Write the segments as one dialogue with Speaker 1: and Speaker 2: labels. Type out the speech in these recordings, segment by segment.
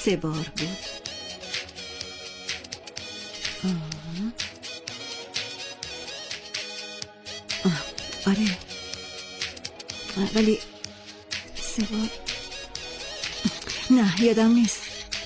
Speaker 1: 3 بار بود. آره ولی 3 بار نه یادم نیست.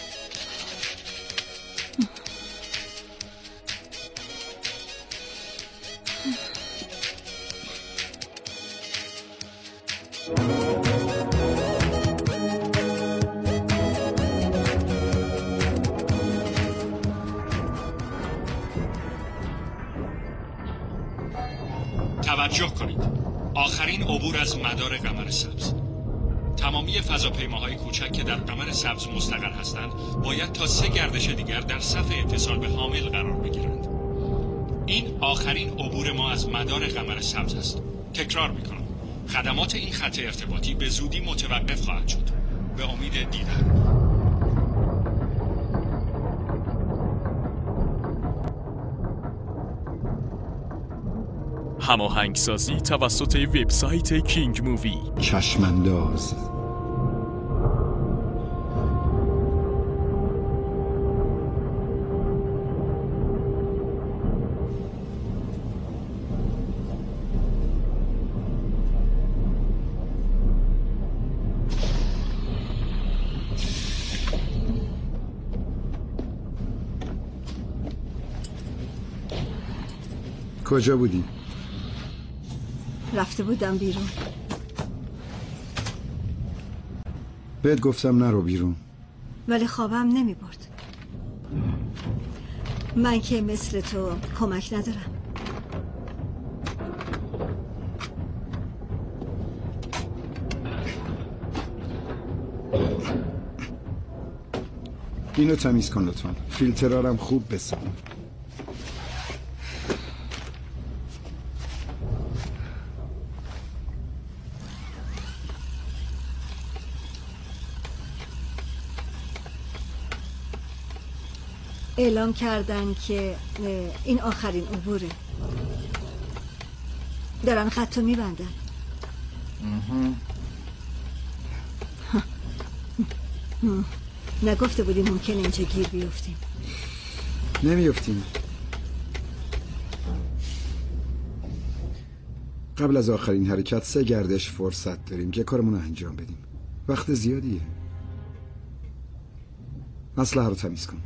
Speaker 2: توجه کنید، آخرین عبور از مدار قمر سبز. تمامی فضاپیماهای کوچک که در قمر سبز مستقر هستند باید تا 3 گردش دیگر در صف اتصال به حامل قرار بگیرند. این آخرین عبور ما از مدار قمر سبز است. تکرار میکنم، خدمات این خط ارتباطی به زودی متوقف خواهد شد. به امید دیدن.
Speaker 3: هماهنگسازی توسط وبسایت کینگ مووی.
Speaker 4: چشمانداز. کجا بودی؟
Speaker 1: رفته بودم بیرون.
Speaker 4: بهت گفتم نرو بیرون.
Speaker 1: ولی خوابم نمی برد. من که مثل تو کمک ندارم.
Speaker 4: اینو تمیز کن لطفا. فیلترارم خوب بسازم.
Speaker 1: اعلام کردن که این آخرین عبوره. دارن خطو میبندن. نگفته بودیم ممکنه اینجا گیر بیفتیم.
Speaker 4: نمیفتیم. قبل از آخرین حرکت 3 گردش فرصت داریم که کارمون رو انجام بدیم. وقت زیادیه. اسلحه رو تمیز کن.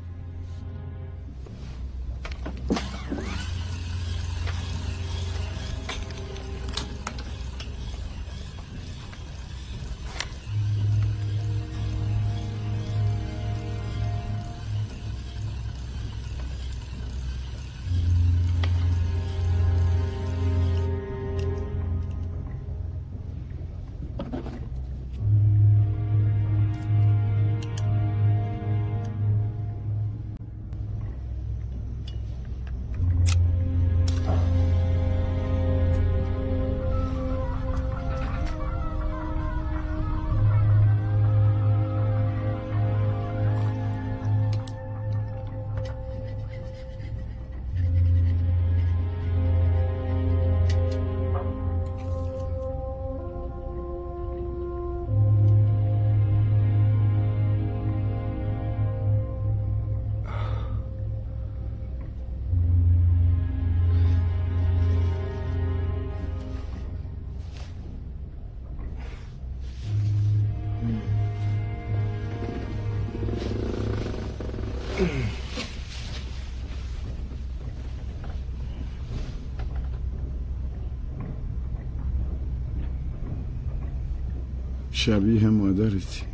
Speaker 4: شبیه مادرتی.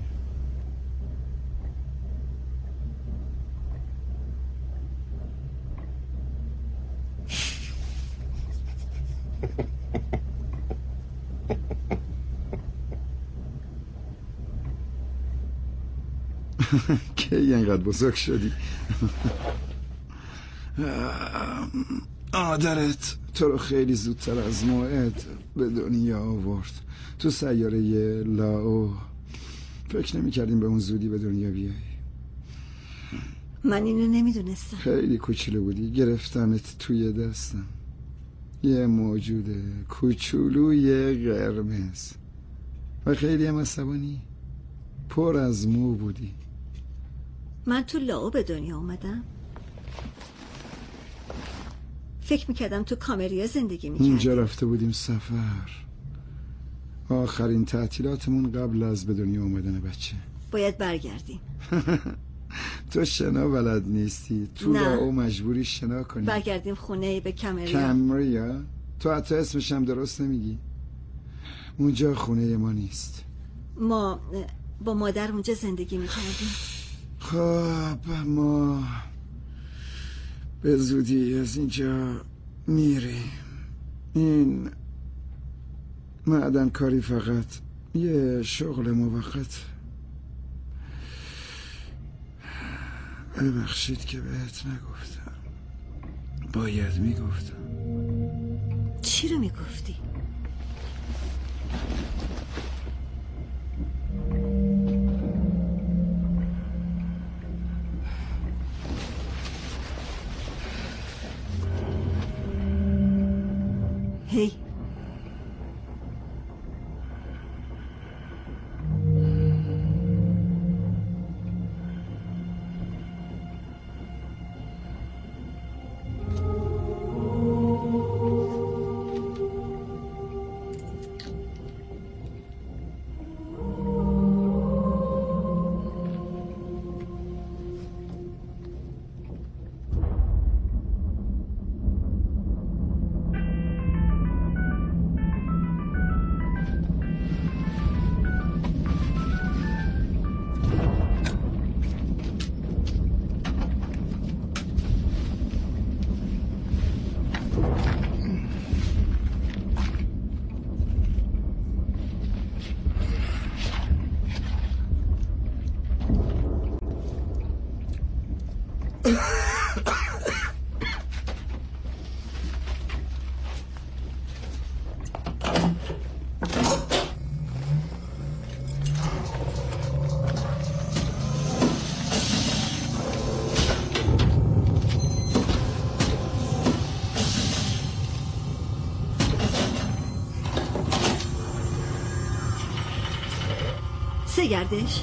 Speaker 4: کی اینقدر بزرگ شدی؟ مادرت تو رو خیلی زودتر از موعد به دنیا آورد. تو سیاره لاو. فکر نمی کردیم به اون زودی به دنیا بیایی.
Speaker 1: من اینو نمیدونستم.
Speaker 4: خیلی کوچولو بودی، گرفتمت توی دستم. یه موجود کوچولوی قرمز و خیلی هم عصبانی. پر از مو بودی.
Speaker 1: من تو لاو به دنیا اومدم. فکر میکردم تو کامریا زندگی میکردی.
Speaker 4: اینجا رفته بودیم سفر. آخرین تعطیلاتمون قبل از به دنیا اومدن بچه.
Speaker 1: باید برگردیم.
Speaker 4: تو شنا بلد نیستی. تو لاو مجبوری شنا کنی.
Speaker 1: برگردیم خونه به کامریا.
Speaker 4: کامریا؟ تو حتی اسمش هم درست نمیگی. اونجا خونه ما نیست.
Speaker 1: ما با مادر اونجا زندگی میکردیم.
Speaker 4: خب ما به زودی از اینجا میریم. این معدن کاری فقط یه شغل موقت. ببخشید که بهت نگفتم. باید میگفتم.
Speaker 1: چی رو میگفتی؟ هی سه گردش.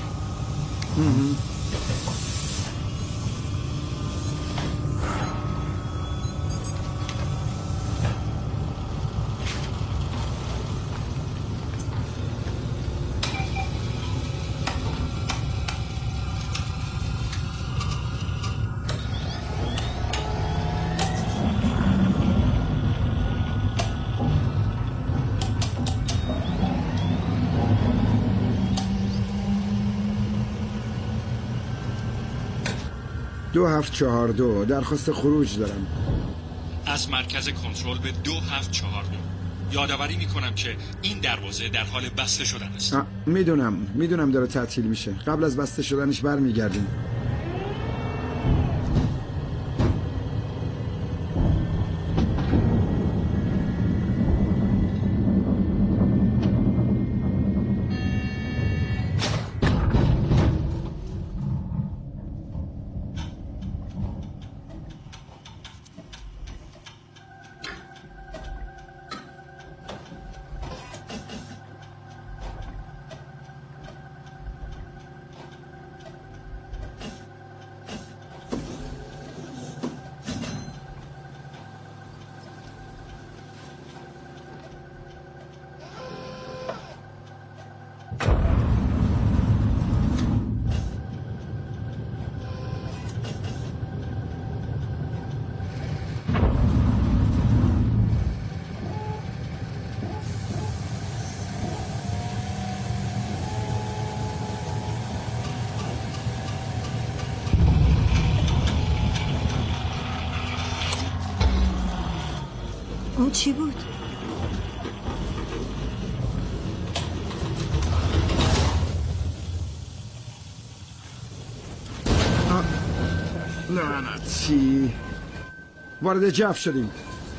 Speaker 4: دو 742 درخواست خروج دارم.
Speaker 2: از مرکز کنترل به 2742 یادآوری میکنم که این دروازه در حال بسته شدن است.
Speaker 4: میدونم داره تعطیل میشه. قبل از بسته شدنش برمیگردیم. اون چی بود؟ لعنتی. وارد جف شدیم.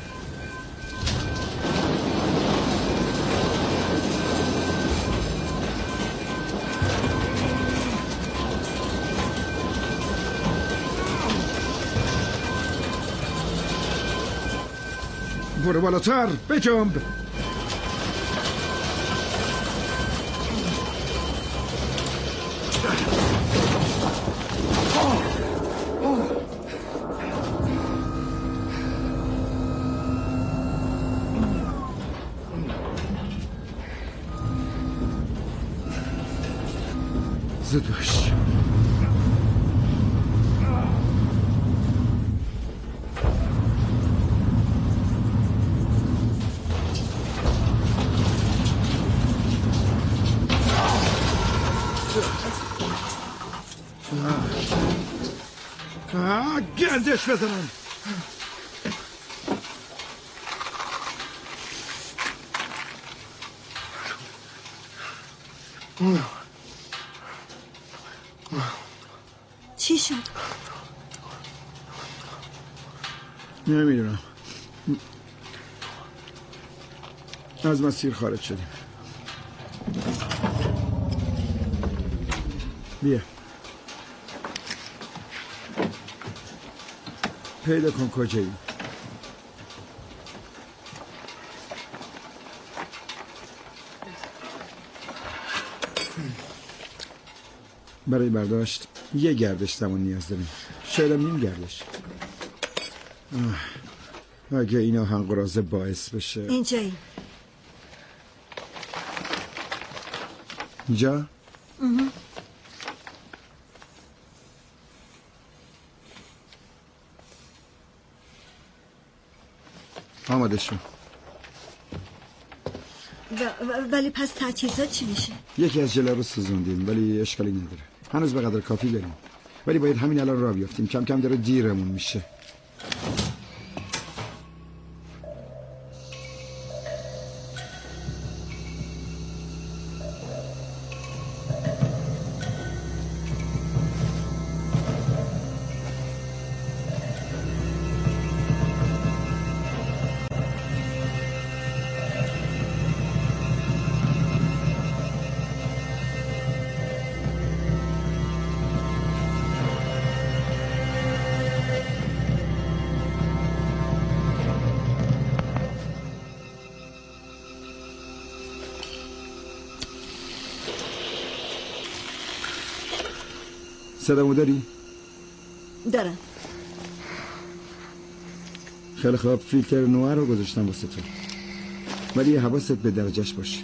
Speaker 4: برو بالاتر بجنب. زود باش. گندش بزنم.
Speaker 1: چی شد؟
Speaker 4: نمیدونم. از مسیر خارج شدیم. بیا پیدا کن کجایی. برای برداشت یه گردش زمان نیاز داریم. شاید هم نیم گردش. اگه این آهنگرازه باعث بشه.
Speaker 1: اینجایی.
Speaker 4: اینجا؟ آماده شو.
Speaker 1: ولی پس تجهیزات چی میشه؟
Speaker 4: یکی از جلا رو سوزوندیم ولی اشکالی نداره. هنوز به قدر کافی داریم. ولی باید همین الان راه بیافتیم. کم کم داره دیرمون میشه. صدامو داری؟
Speaker 1: دارم.
Speaker 4: خیلی خوب. فیلتر نوع رو گذاشتم واسه تو ولی حواست به درجهش باشه.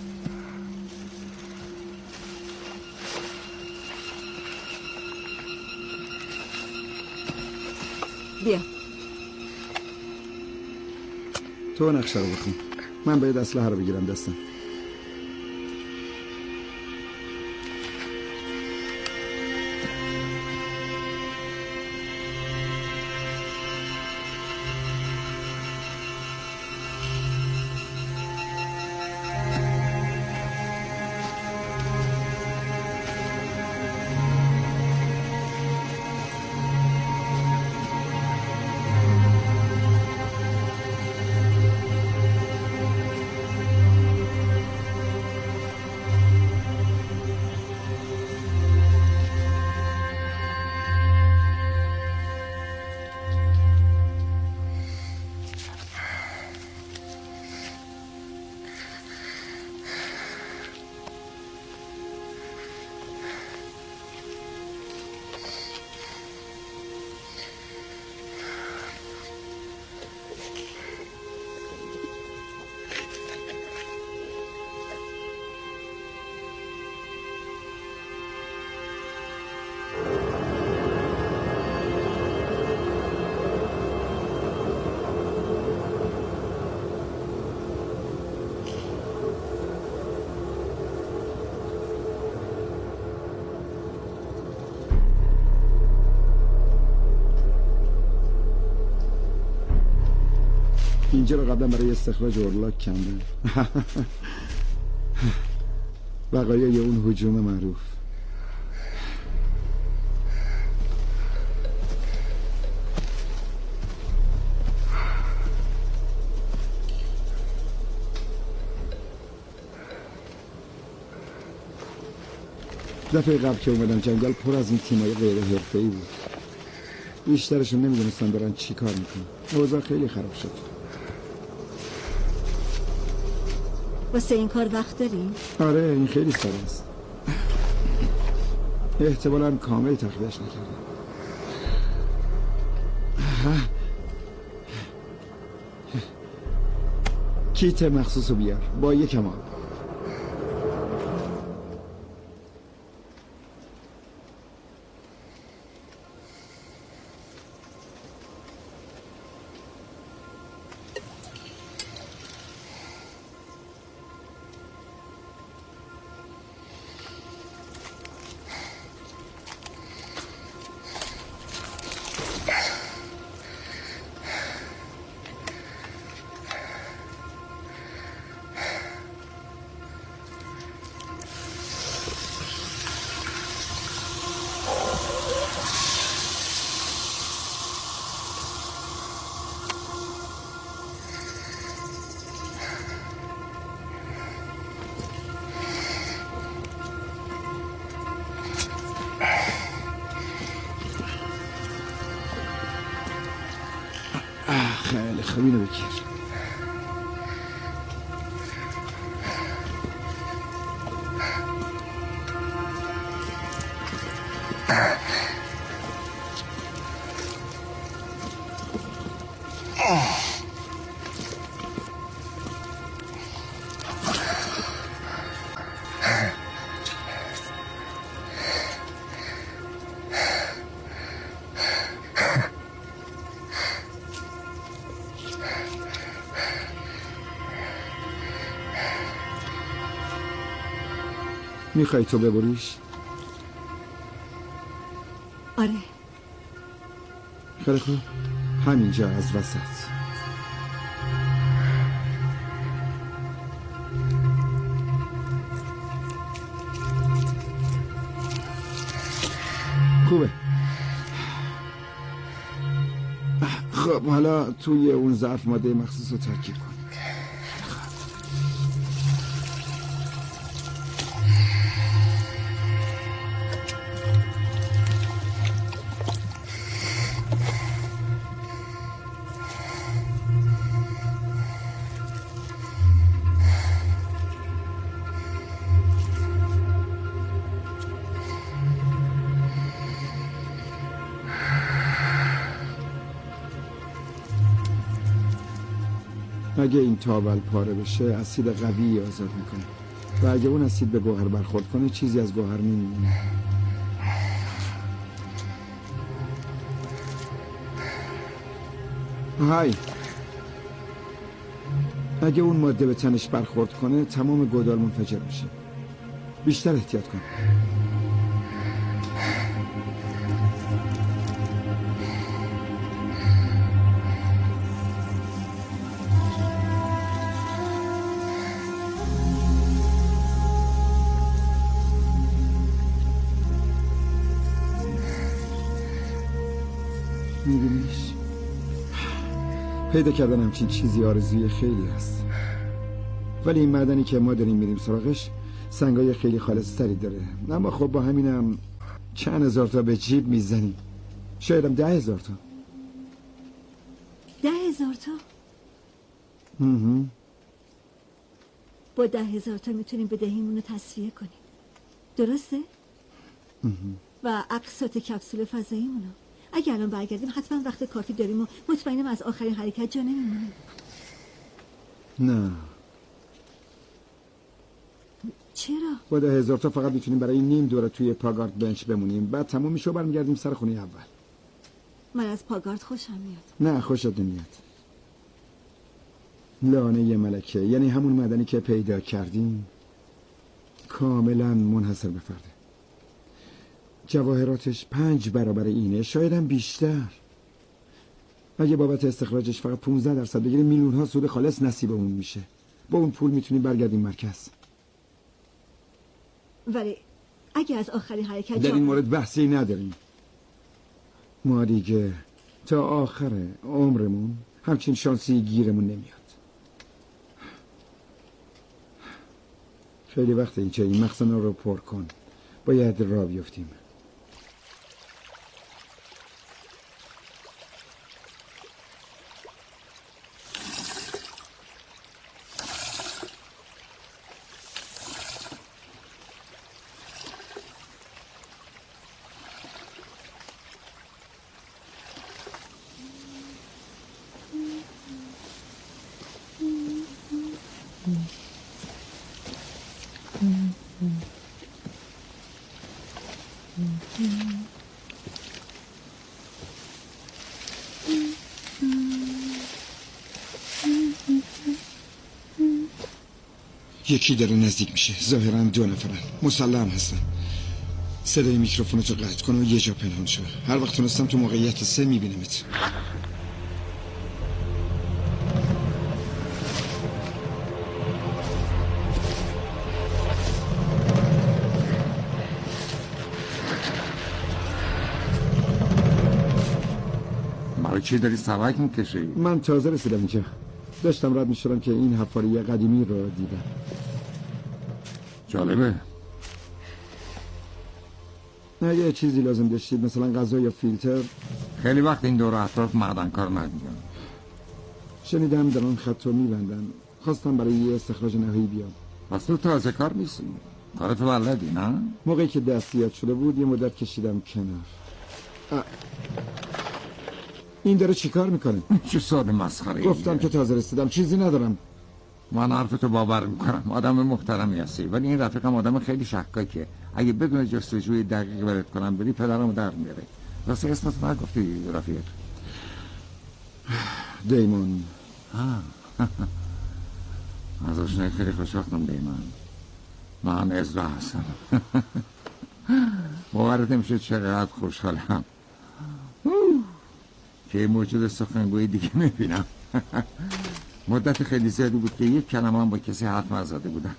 Speaker 1: بیا
Speaker 4: تو نقشه رو بخون. من باید اسلحه رو بگیرم دستم. اینجا رو قبلا برای استخراج اورلاک کندن. بقایای اون هجوم معروف. دفعه قبل که اومدم جنگل پر از این تیمای غیر حرفه‌ای بود. بیشترشون نمیدونستن دارن چی کار میکنن. اوضاع خیلی خراب شد.
Speaker 1: واسه این کار وقت داری؟
Speaker 4: آره این خیلی ساده است. احتمالاً کامل تخلیه‌اش نکردم. کیت مخصوص رو بیار با یکم آب. خیلی خوب، اینو بگیر. میخوای تو ببریش؟
Speaker 1: آره.
Speaker 4: خیلی خوب، همینجا از وسط. خوبه. خب حالا توی اون ظرف ماده مخصوص رو ترکیب کن. اگه این تاول پاره بشه اسید قوی آزاد میکنه و اگه اون اسید به گوهر برخورد کنه چیزی از گوهر نمیمونه. های، اگه اون ماده به تنش برخورد کنه تمام گودال منفجر میشه. بیشتر احتیاط کن. میبینیش؟ پیدا کردن همچین چیزی آرزوی خیلی هست، ولی این معدنی که ما داریم میریم سراغش سنگای خیلی خالص تری داره. اما خب با همینم چند هزار تا به جیب میزنیم، شایدم 10,000 تا.
Speaker 1: 10,000 تا؟ با 10,000 تا میتونیم بدهیمون رو تصفیه کنیم، درسته؟ و اقساط کپسول فضاییمون رو اگه الان برگردیم حتما وقت کافی داریم و مطمئنم از آخرین حرکت جا نمیمونیم.
Speaker 4: نه.
Speaker 1: چرا؟
Speaker 4: با 10,000 تا فقط میتونیم برای نیم دوره توی پاگارد بنچ بمونیم، بعد تموم میشه و برمیگردیم سر خونه اول.
Speaker 1: من از پاگارد خوشم میاد.
Speaker 4: نه خوشت نمیاد. لانه ملکه، یعنی همون معدنی که پیدا کردیم کاملا منحصر به فرده. جواهراتش 5 برابر اینه، شاید هم بیشتر. اگه بابت استخراجش فقط 15% بگیریم میلیون ها سود خالص نصیبمون میشه. با اون پول میتونیم برگردیم مرکز.
Speaker 1: ولی اگه از آخرین حرکت
Speaker 4: در این مورد بحثی نداریم. ما دیگه تا آخر عمرمون همچین شانسی گیرمون نمیاد. خیلی وقت این مخزن رو پر کن، باید راه بیفتیم. یکی داره نزدیک میشه، ظاهراً 2 نفرن، مسلح هستن. صدای میکروفونتو قطع کن و یه جا پنهان شو. هر وقت تونستم تو موقعیت 3 میبینمت.
Speaker 5: برای چی داری سبک میکشی؟
Speaker 4: من تازه رسیدم اینجا، داشتم رد میشدم که این حفاری قدیمی رو دیدم.
Speaker 5: جالبه.
Speaker 4: اگه چیزی لازم داشتید مثلا غذا یا فیلتر.
Speaker 5: خیلی وقت این دور اطراف معدن کار ندیدم.
Speaker 4: شنیدم در آن خط رو میبندن. خواستم برای یه استخراج نهایی بیام.
Speaker 5: پس تو تازه کار نیستی؟ کارتو بلدی نه؟
Speaker 4: موقعی که دستیات شده بود یه مدت کشیدم کنار. این داره چی کار میکنه؟
Speaker 5: چه ساده مسخره.
Speaker 4: گفتم که تازه رسیدم، چیزی ندارم.
Speaker 5: من حرفتو باور میکنم، آدم محترمی هستی، ولی این رفیقم آدم خیلی شکاکه. اگه بدون جستجوی دقیق برات کنم بری پدرمو در میاره. واسه اسمتو نگفتی رفیق؟
Speaker 4: دیمون.
Speaker 5: از آشنایی خیلی خوشوقتم دیمون. من ازرا هستم. باورت نمیشه چقدر خوشحالم که موجود سخنگوی دیگه میبینم. مدت خیلی زیادی بود که یک کلمه هم با کسی حرف نزده بودم.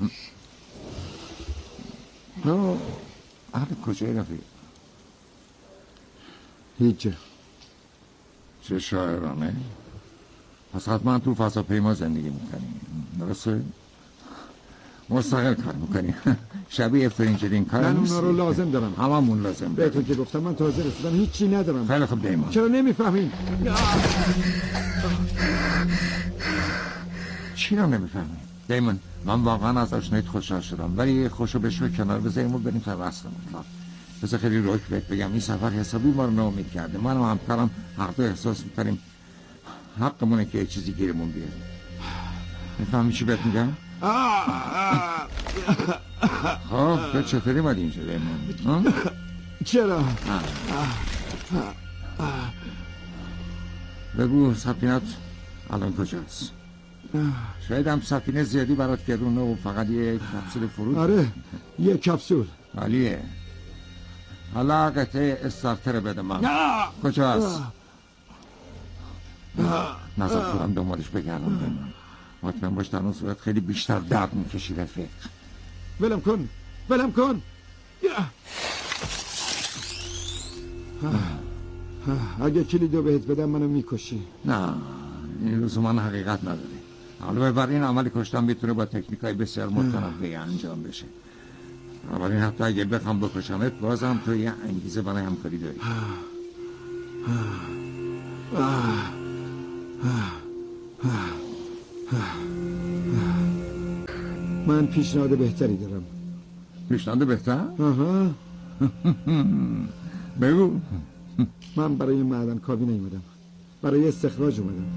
Speaker 5: تو اهل کجایی رفیق؟
Speaker 4: هیچ جا.
Speaker 5: چه شاعرانه. پس حتما تو فضاپیما زندگی میکنی، درسته؟ مستقل کار میکنی. شبیه فرنجلین کار
Speaker 4: من
Speaker 5: نیستی.
Speaker 4: اونا رو لازم دارم.
Speaker 5: هممون لازم دارم.
Speaker 4: بهتون که گفتم من تازه رسیدم، هیچی ندارم.
Speaker 5: خیلی خوب دیمان.
Speaker 4: چرا نمیفهمین؟
Speaker 5: چی رو نمیفهمی؟ دیمون، من واقعا از آشناییت خوشحال شدم، ولی خوشو بشو کنار بذاریم و بریم تا وصل مطلب. بذار خیلی روک بهت بگم این سفر حسابی ما رو ناامید کرده. من و همکارم حق احساس میکنیم حقمونه که یه چیزی گیرمون بیاد. میفهمی چی بهت میگم؟ خب تو چطوری اومدی اینجا دیمون؟
Speaker 4: چرا؟
Speaker 5: بگو سفینت الان کجاست؟ شاید هم سفینه زیادی برات گرونه و فقط یه کپسول فرود.
Speaker 4: آره یه کپسول.
Speaker 5: عالیه. حالا قطعه استارتر بده من. کجاست؟ نظر خودم دنبالش بگردم دیمون. مطمئن باش در اون صورت خیلی بیشتر درد میکشی رفیق.
Speaker 4: ولم کن، ولم کن. اگه کلیدو بهت بدم منو میکشی.
Speaker 5: نه این لزوما حقیقت نداره. علاوه بر این عمل کشتن میتونه با تکنیکای بسیار متنوعی انجام بشه. ولی حتی اگه بخوام بکشمت بازم تو یه انگیزه برای همکاری داری.
Speaker 4: من پیشنهاد بهتری دارم.
Speaker 5: پیشنهاد بهتر؟
Speaker 4: آها.
Speaker 5: بگو.
Speaker 4: من برای معدن کاوی نیومدم، برای استخراج اومدم.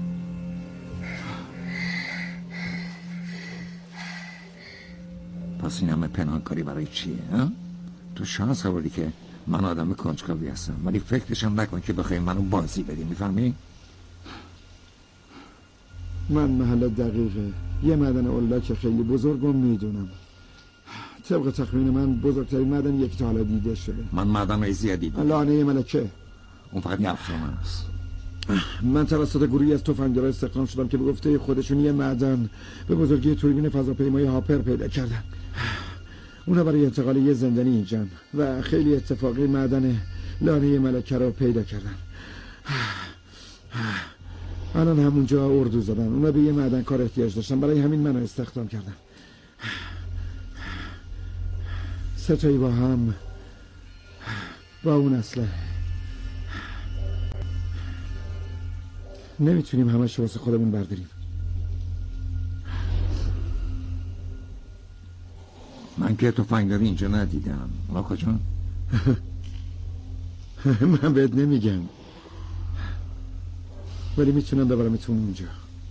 Speaker 5: پس این همه پنهانکاری برای چیه؟ تو شانس آوردی که من آدم کنجکاوی هستم، ولی فکرشم نکن که بخوای منو بازی بدی. میفهمی؟
Speaker 4: من محل دقیقه یه معدن اولاک خیلی بزرگم میدونم. طبق تخمین من بزرگترین معدن یک تا حالا دیده شده.
Speaker 5: من معدن زیادی دیدم.
Speaker 4: لانه ملکه.
Speaker 5: اون فقط یه افسانه است.
Speaker 4: من توسط گروهی از تفنگدارا استخدام شدم که به گفته خودشون یه معدن به بزرگی توربین فضاپیمای هاپر پیدا کردن. اونا برای انتقال یه زندانی اینجان و خیلی اتفاقی معدن لانه ملکه رو پیدا کردن. الان همونجا اردو زدن. اونا به یه معدن کار احتیاج داشتن، برای همین منو استخدام کردن. ستایی با هم با اون اسلحه. نمیتونیم همش واسه خودمون برداریم.
Speaker 5: من که تفنگداری اینجا ندیدم. اونا کجا؟
Speaker 4: من بهت نمیگم، ولی میتونم ببرمتون اونجا.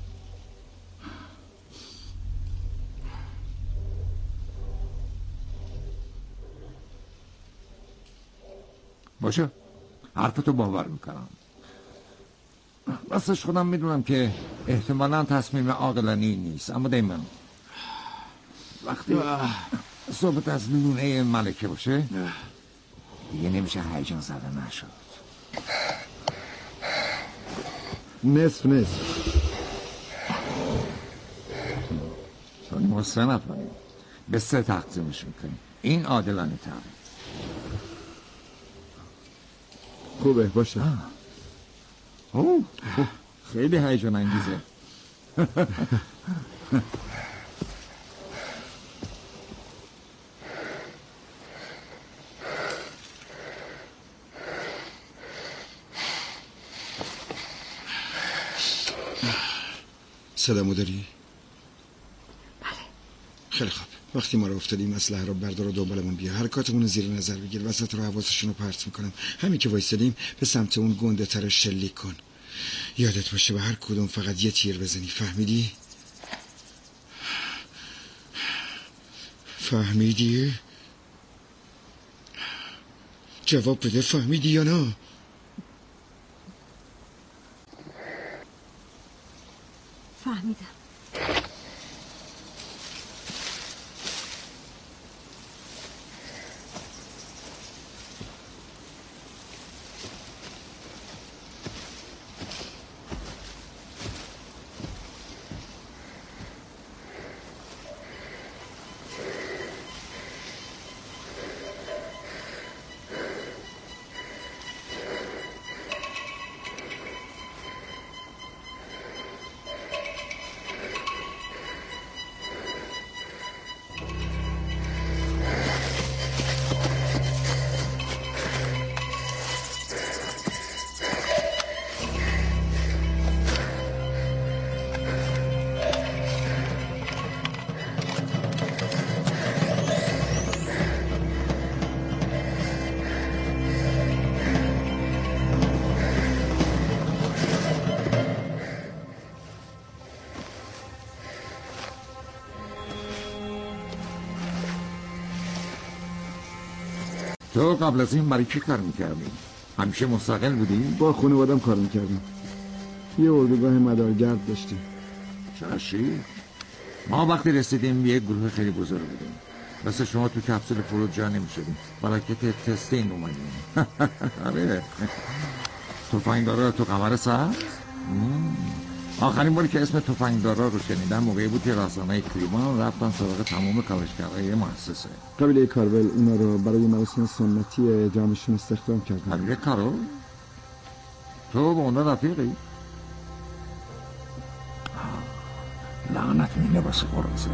Speaker 5: باشه، حرفتو باور میکنم. راستش خودم میدونم که احتمالاً تصمیم عاقلانه‌ای نیست، اما دیمون وقتی صحبت از لونه ملکه باشه دیگه نمیشه هیجان زده نشد.
Speaker 4: نصف نصف.
Speaker 5: چون ما 3 نفریم به 3 تقسیمش میکنیم. این عادلانه تره.
Speaker 4: خوبه باشه.
Speaker 5: خیلی هیجان انگیزه.
Speaker 4: صدامو داری؟
Speaker 1: بله.
Speaker 4: خیلی خوب. وقتی ما رو افتادیم اسلحه رو بردار و دنبالمون بیا. حرکاتمون رو زیر نظر بگیر. وسط رو حواسشون رو پرت میکنم. همین که وایسادیم به سمت اون گنده تر شلیک کن. یادت باشه به هر کدوم فقط یه تیر بزنی. فهمیدی؟ فهمیدی؟ جواب بده. فهمیدی یا نه؟
Speaker 1: فهمیدم.
Speaker 5: تو قبل از این برای چی کار میکردی؟ همیشه مستقل بودی؟
Speaker 4: با خانوادم کار میکردم. یه اردوگاه مدارگرد داشتیم.
Speaker 5: چراشی؟ ما وقتی رسیدیم یه گروه خیلی بزرگ بودیم. مثل شما تو کپسول فرود جا نمیشدیم. براکت تستین اومدیم. آره. تفنگدارا تو قمر سبز؟ آخرین باری که اسم تفنگدارا رو شنیدم موقعی بود که رسانه‌های کلیمان رفتن سراغ تمام کاوشگرهای مؤسسه.
Speaker 4: قبیله کارول اونا رو برای مراسم سنتی جامعشون استخدام کردن.
Speaker 5: قبیله کارول؟ تو با اونا رفیقی؟ لعنت می لباس قرازه.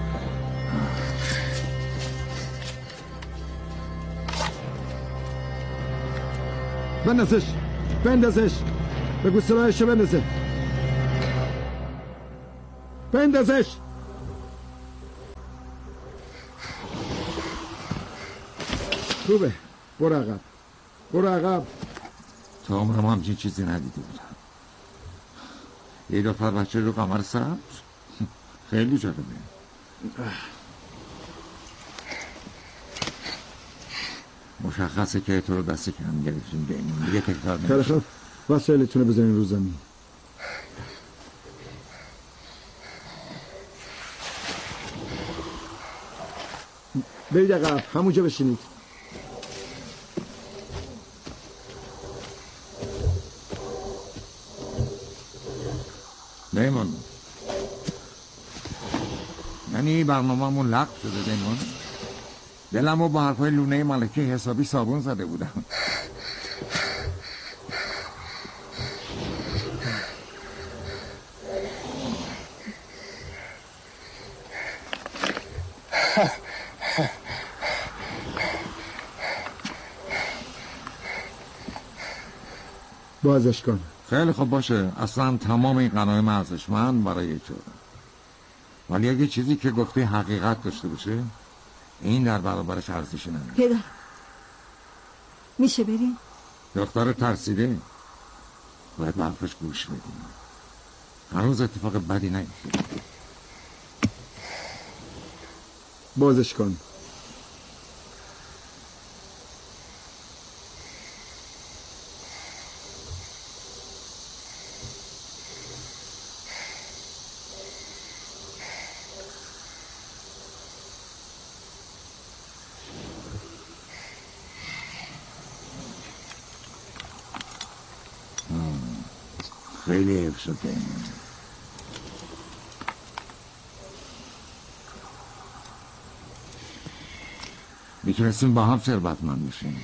Speaker 4: بندازش بگو سلاحشو بندازه. بندازش. خوبه. برو عقب.
Speaker 5: تا عمرم همچین چیزی ندیده بودم. یه دختر بچه رو قمر سبز؟ خیلی جالبه. مشخصه که تو رو دست کم گرفتیم دیمون. دیگه تکرار نمیشه.
Speaker 4: خیلی خوب. وسایلتون رو بذارین رو زمین. برید عقب. همونجا بشینید.
Speaker 5: دیمون، یعنی برنامه‌مون لغو شده دیمون؟ دلمو با حرفای لونه ملکه حسابی صابون زده بودم.
Speaker 4: بازش کن.
Speaker 5: خیلی خوب باشه. اصلا تمام این غنایم ارزشمند برای تو. ولی اگه چیزی که گفتی حقیقت داشته باشه این در برابرش ارزشی نداره.
Speaker 1: پدر میشه بریم؟
Speaker 5: دختر ترسیده باید به حرفش گوش بدیم. هنوز اتفاق بدی نیفتاده.
Speaker 4: بازش کن.
Speaker 5: خیلی حیف شده. میتونستیم با هم ثروتمند بشیم.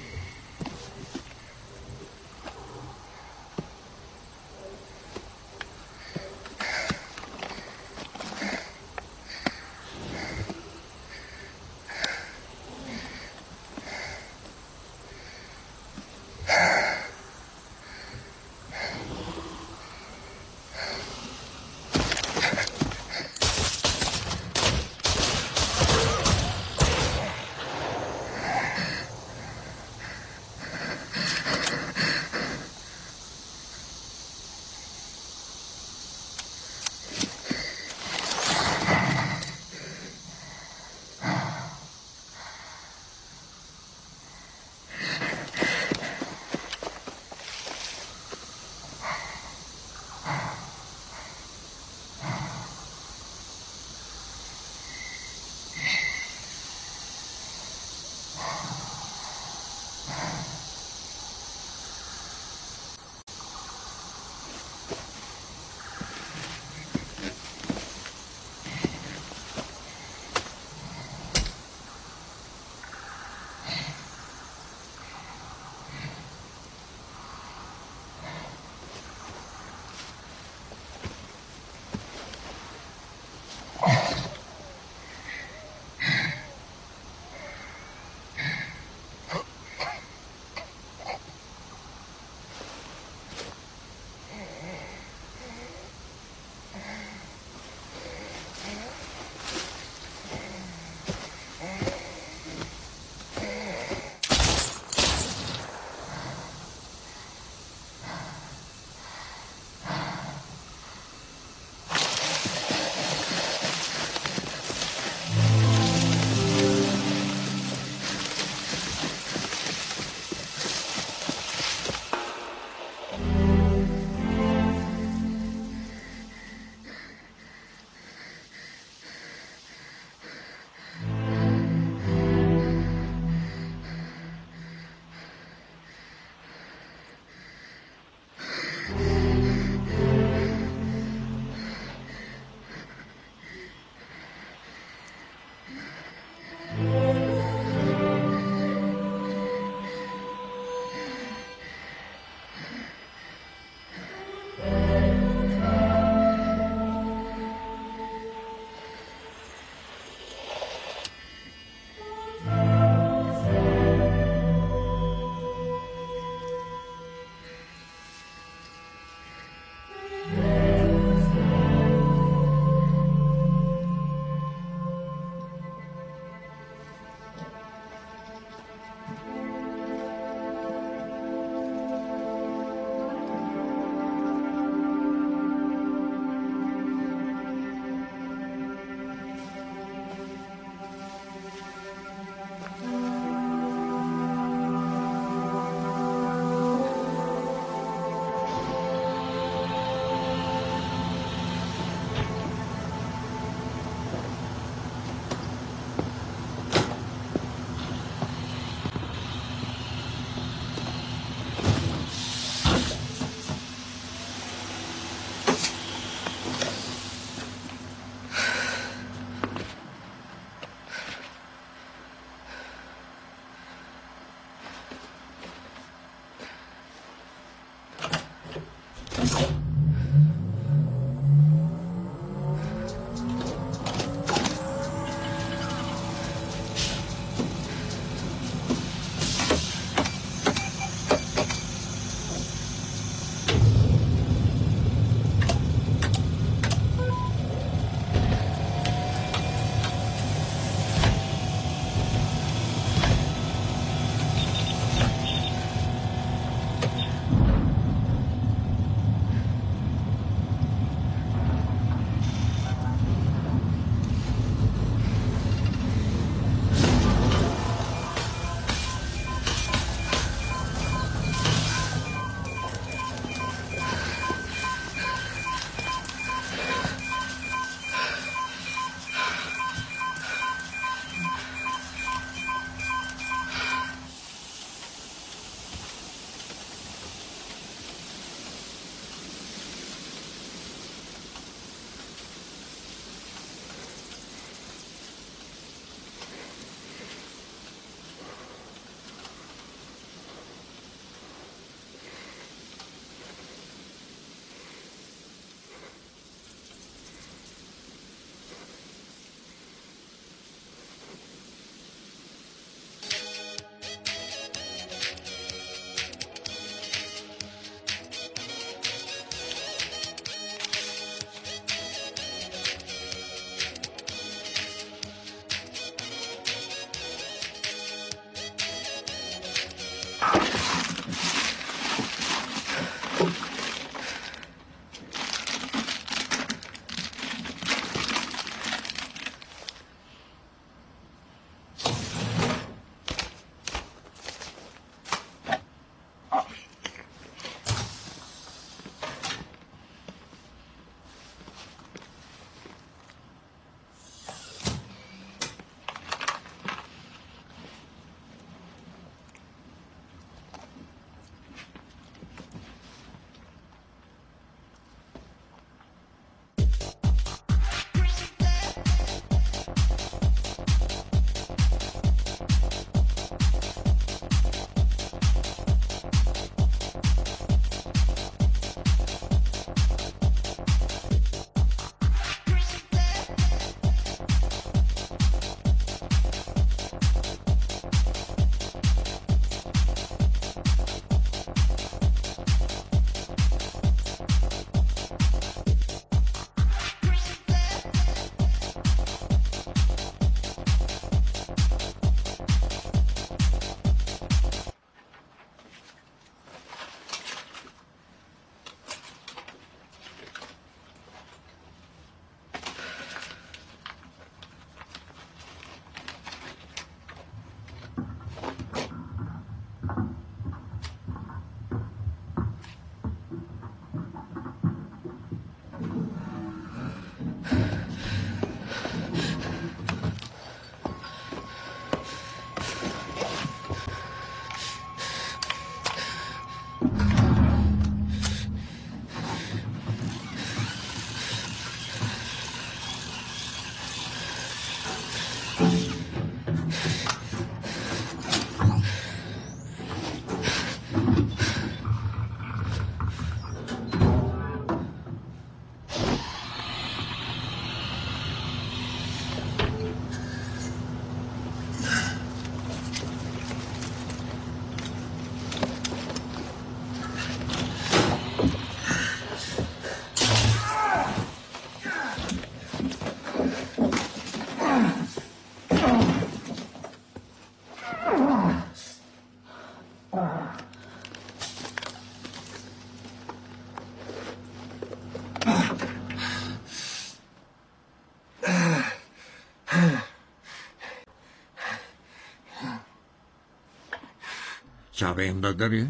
Speaker 5: جعبه امداد داری؟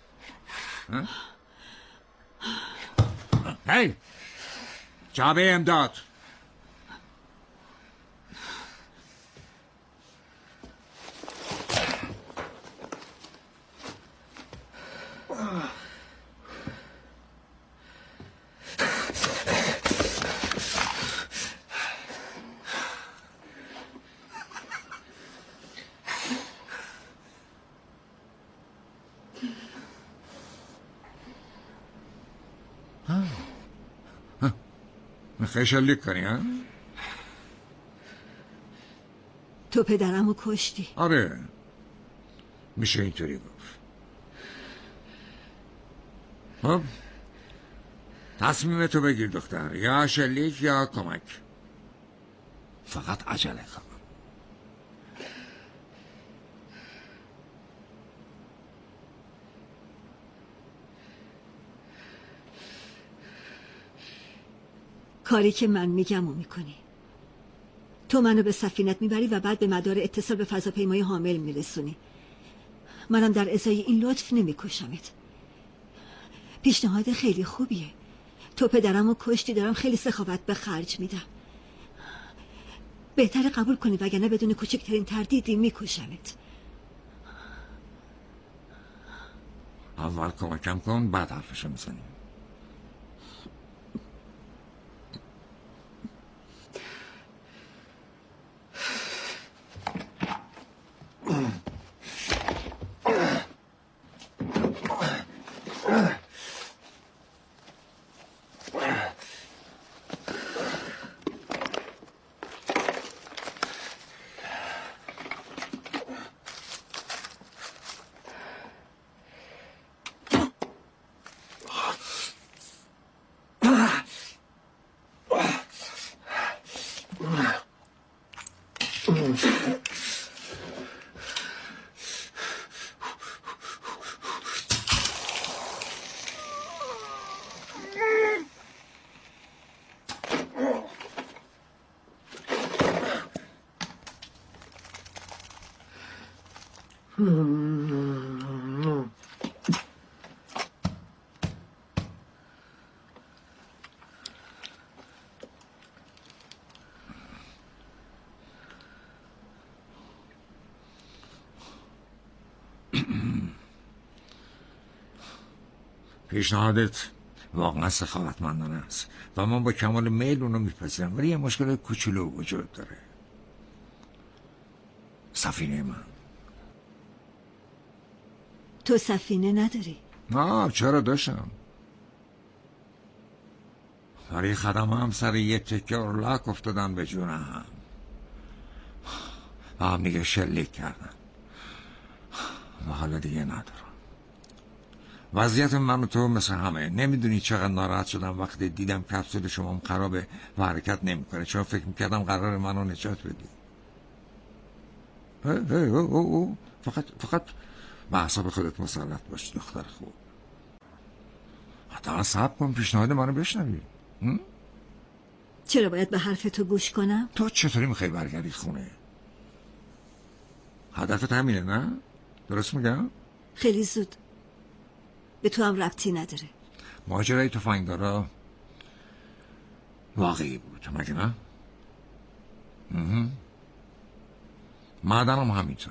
Speaker 5: هی جعبه امداد. میخوای شلیک کنی ها؟
Speaker 1: تو پدرمو کشتی.
Speaker 5: آره میشه اینطوری گفت. خب تصمیم تو بگیر دختر، یا شلیک یا کمک. فقط عجله کن.
Speaker 1: کاری که من میگم و میکنی. تو منو به سفینت میبری و بعد به مدار اتصال به فضاپیمای حامل میرسونی. منم در ازای این لطف نمیکشمت. پیشنهاد خیلی خوبیه. تو پدرمو کشتی، دارم خیلی سخاوت به خرج میدم. بهتره قبول کنی وگرنه بدون کوچکترین تردیدی میکشمت.
Speaker 5: اول کمکم کن بعد حرفشو میزنیم. پیشنهادت واقعا سخاوتمندانه است و من با کمال میل اونو میپذیرم، ولی یه مشکل کوچولو وجود داره. سفینه من.
Speaker 1: تو سفینه نداری؟
Speaker 5: چرا داشتم. برای خدم هم سر یه تکه اورلاک افتادن به جونم و هم دیگه شلیک کردن و حالا دیگه ندارم. وضعیت من و تو مثل همه. نمیدونی چقدر ناراحت شدم وقتی دیدم کپسول شما خرابه و حرکت نمیکنه، چون فکر میکردم قرار منو نجات بدی. فقط به اعصاب خودت مسلط باش دختر خوب. حتی صبر کن پیشنهاد منو بشنوی.
Speaker 1: چرا باید به حرف تو گوش کنم؟
Speaker 5: تو چطوری میخوای برگردی خونه؟ هدفت همینه نه؟ درست میگم؟
Speaker 1: خیلی زود. به تو هم ربطی نداره.
Speaker 5: ماجرای تفنگدارا واقعی بود مگه نه؟ معدنم همینطور.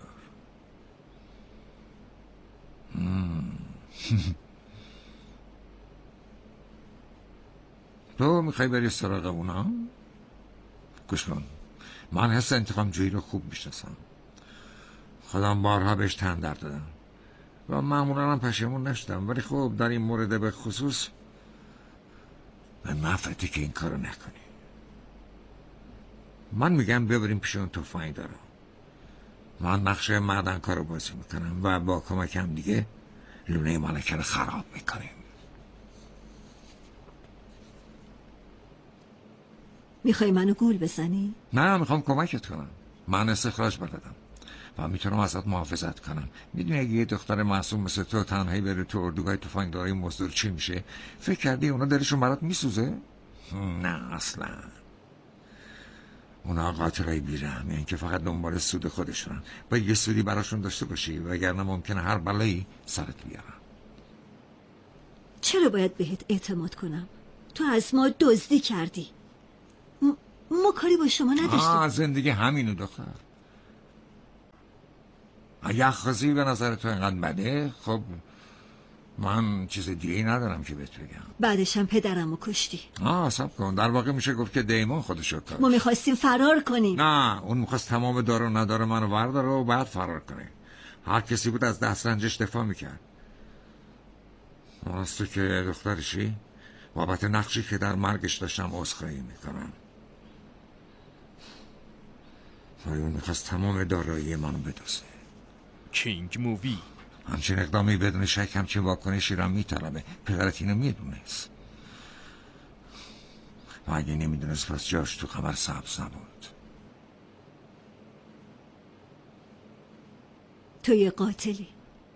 Speaker 5: تو میخوای بری سراغ اونا؟ گوش کن، من حس انتقام جویی رو خوب میشناسم. خودم بارها بهش تن در دادم و معمولا هم پشیمون نشدم، ولی خب در این مورد به خصوص به نفعته که این کارو نکنی. من میگم ببریم پیش اون تفنگدارا. من نقشه معدن کارو بازی میکنم و با کمک هم دیگه لونه ملکه رو خراب میکنیم.
Speaker 1: میخوای منو گول بزنی؟
Speaker 5: نه، میخوام کمکت کنم. من استخراج بلدم و میتونم ازت محافظت کنم. میدونی اگه یه دختر معصوم مثل تو تنهایی بره تو اردوگاه تفنگدارای مزدور چی میشه؟ فکر کردی اونا دلشون برات میسوزه؟ نه اصلا. اونا قاطرای بیرحم، یعنی که فقط دنبال سود خودشونن. باید یه سودی براشون داشته باشی وگرنه ممکنه هر بلایی سرت بیارن.
Speaker 1: چرا باید بهت اعتماد کنم؟ تو از ما دزدی کردی. ما کاری با شما نداشتیم.
Speaker 5: زندگی همینو دختر. اگه اخاذی به نظر تو اینقدر بده، خب من چیز دیگه ای ندارم که بهت بگم.
Speaker 1: بعدش هم پدرمو کشتی.
Speaker 5: صبر کن، در واقع میشه گفت که دیمون خودشو کشت.
Speaker 1: ما میخواستیم فرار کنیم.
Speaker 5: نه، اون میخواست تمام دار و ندار منو ورداره و بعد فرار کنه. هر کسی بود از دسترنجش دفاع میکرد. از تو که دخترشی بابت نقشی که در مرگش داشتم عذرخواهی میکنم. اون میخواست تمام دارایی منو بدزده.
Speaker 3: کینگ مووی.
Speaker 5: همچین اقدامی بدون شک همچین واکنشی را میطلبه. پدرت اینو میدونست و اگه نمیدونست پس جاش تو قمر سبز نبود.
Speaker 1: تو یه قاتلی.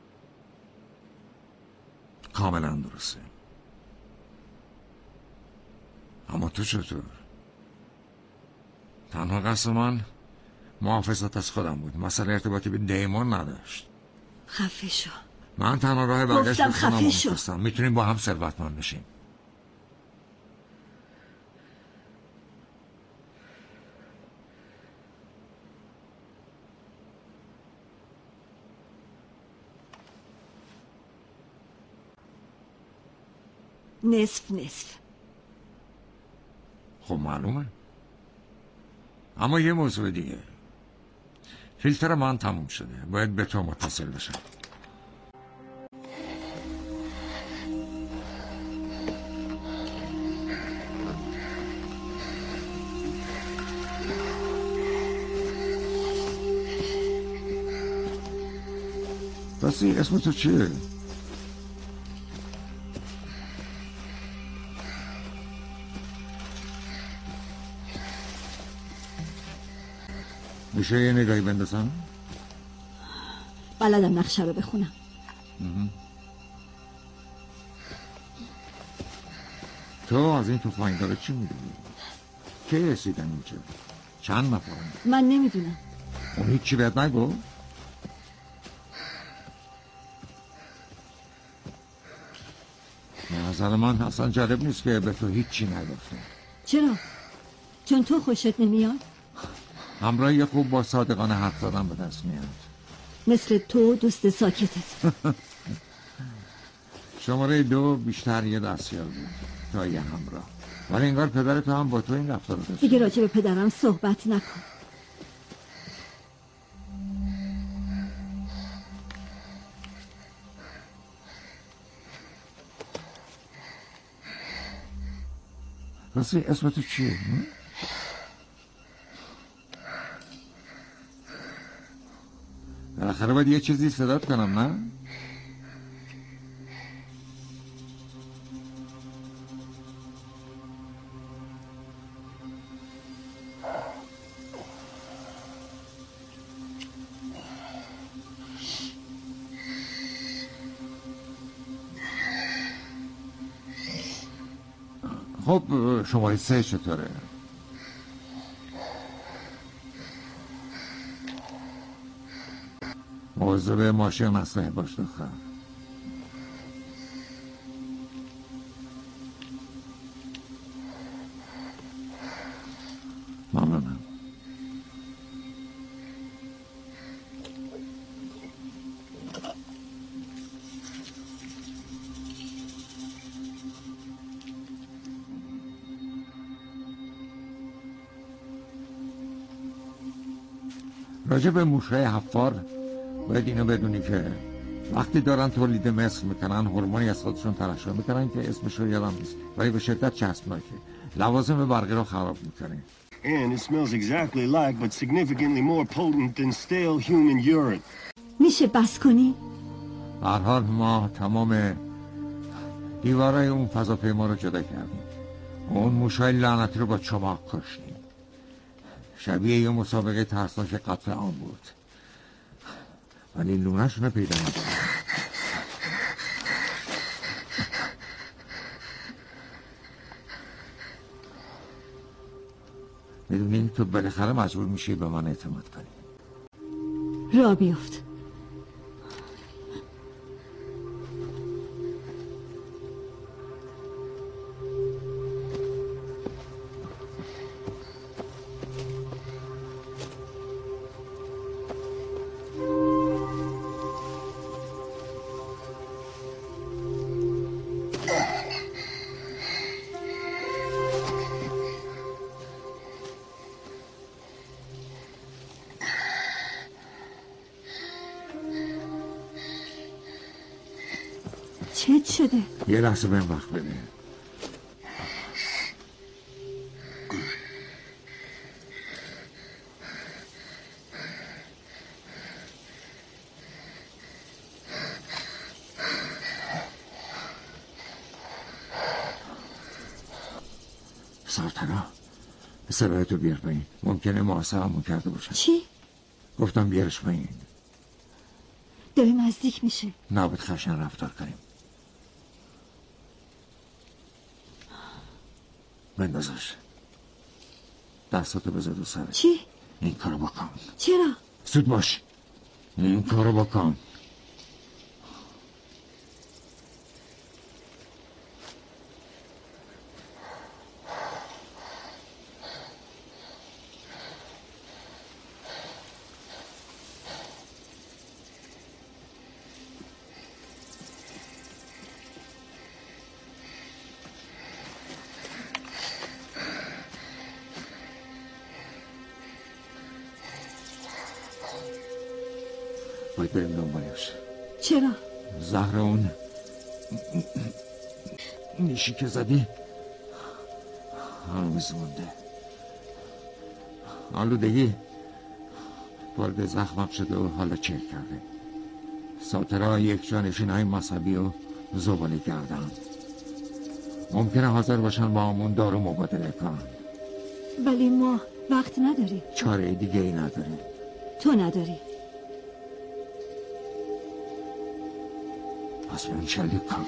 Speaker 5: کاملا درسته. اما تو چطور؟ تنها قصد من محافظت از خودم بود. مسئله ارتباطی به دیمون نداشت.
Speaker 1: خفه شو.
Speaker 5: من تنها راه برگشت به خونم میخواستم. میتونیم با هم ثروتمند بشیم.
Speaker 1: نصف نصف.
Speaker 5: خب معلومه. اما یه موضوع دیگه، فیلتر من تموم شده. باید به تو متصل بشم. راستی اسم تو چیه؟ میشه یه نگاهی بندازم؟
Speaker 1: بلدم نقشه رو بخونم.
Speaker 5: تو از این تفنگدار چی میدونی؟ که رسیدن اینجا؟ چند نفرن؟
Speaker 1: من نمیدونم.
Speaker 5: اون هیچی بهت نگو؟ به نظر من اصلا جالب نیست که به تو هیچی نگفته.
Speaker 1: چرا؟ چون تو خوشت نمیاد؟
Speaker 5: همراهی خوب با صادقانه حرف زدن به دست میاد.
Speaker 1: مثل تو دوست ساکتت.
Speaker 5: شماره 2 بیشتر یه دستیار بود تا یه همراه. ولی انگار پدر تو هم با تو این رفتار داشت.
Speaker 1: دیگه راجع به پدرم صحبت نکن.
Speaker 5: راستی اسم تو چیه؟ بالاخره باید یه چیزی صدات کنم، نه؟ خب شماره 3 چطوره؟ مواظب ماشین اسلحه باش دختر. ممنونم. راجع به موشهای حفار باید اینو بدونی که وقتی دارن تولید مثل میکنن هورمونی از خودشون ترشح میکنن که اسمش رو یادم نیست ولی به شدت چسبناکه. لوازم برقی رو خراب میکنه.
Speaker 6: And it smells exactly like but significantly more potent than stale human urine.
Speaker 1: میشه بس کنی؟
Speaker 5: به هر حال ما تمام دیوارای اون فضاپیما رو جدا کردیم. اون موشهای لعنتی رو با چماق کشتیم. شبیه یه مسابقه ترسناک قتل عام بود. ولی لونه‌شون رو پیدا نکردم. میدونی تو بالاخره مجبور میشی به من اعتماد کنی.
Speaker 1: راه بیفت. چه شده؟
Speaker 5: یه لحظه بهم وقت بده. سلطنه سرایتو بیار پایین. ممکنه محاسبمون کرده باشن.
Speaker 1: چی؟
Speaker 5: گفتم بیارش پایین.
Speaker 1: داره نزدیک میشه.
Speaker 5: نباید خشن رفتار کنیم. بندازش. دستاتو بذار رو سرش.
Speaker 1: چی؟
Speaker 5: این کارو بکن.
Speaker 1: چرا؟
Speaker 5: زود باش. این کارو بکن. باید بریم دنبالش.
Speaker 1: چرا؟
Speaker 5: زهر اون نیشی که زدی هنوز مونده. آلودگی وارد زخمم شده و حالا چک کرده. ساترها یک جانشین های مذهبی و زباله کردن. ممکنه حاضر باشن با همون دارو مبادله کنن.
Speaker 1: ولی ما وقت نداریم.
Speaker 5: چاره دیگه ای نداریم.
Speaker 1: تو نداری.
Speaker 5: پس بریم شلیک کن.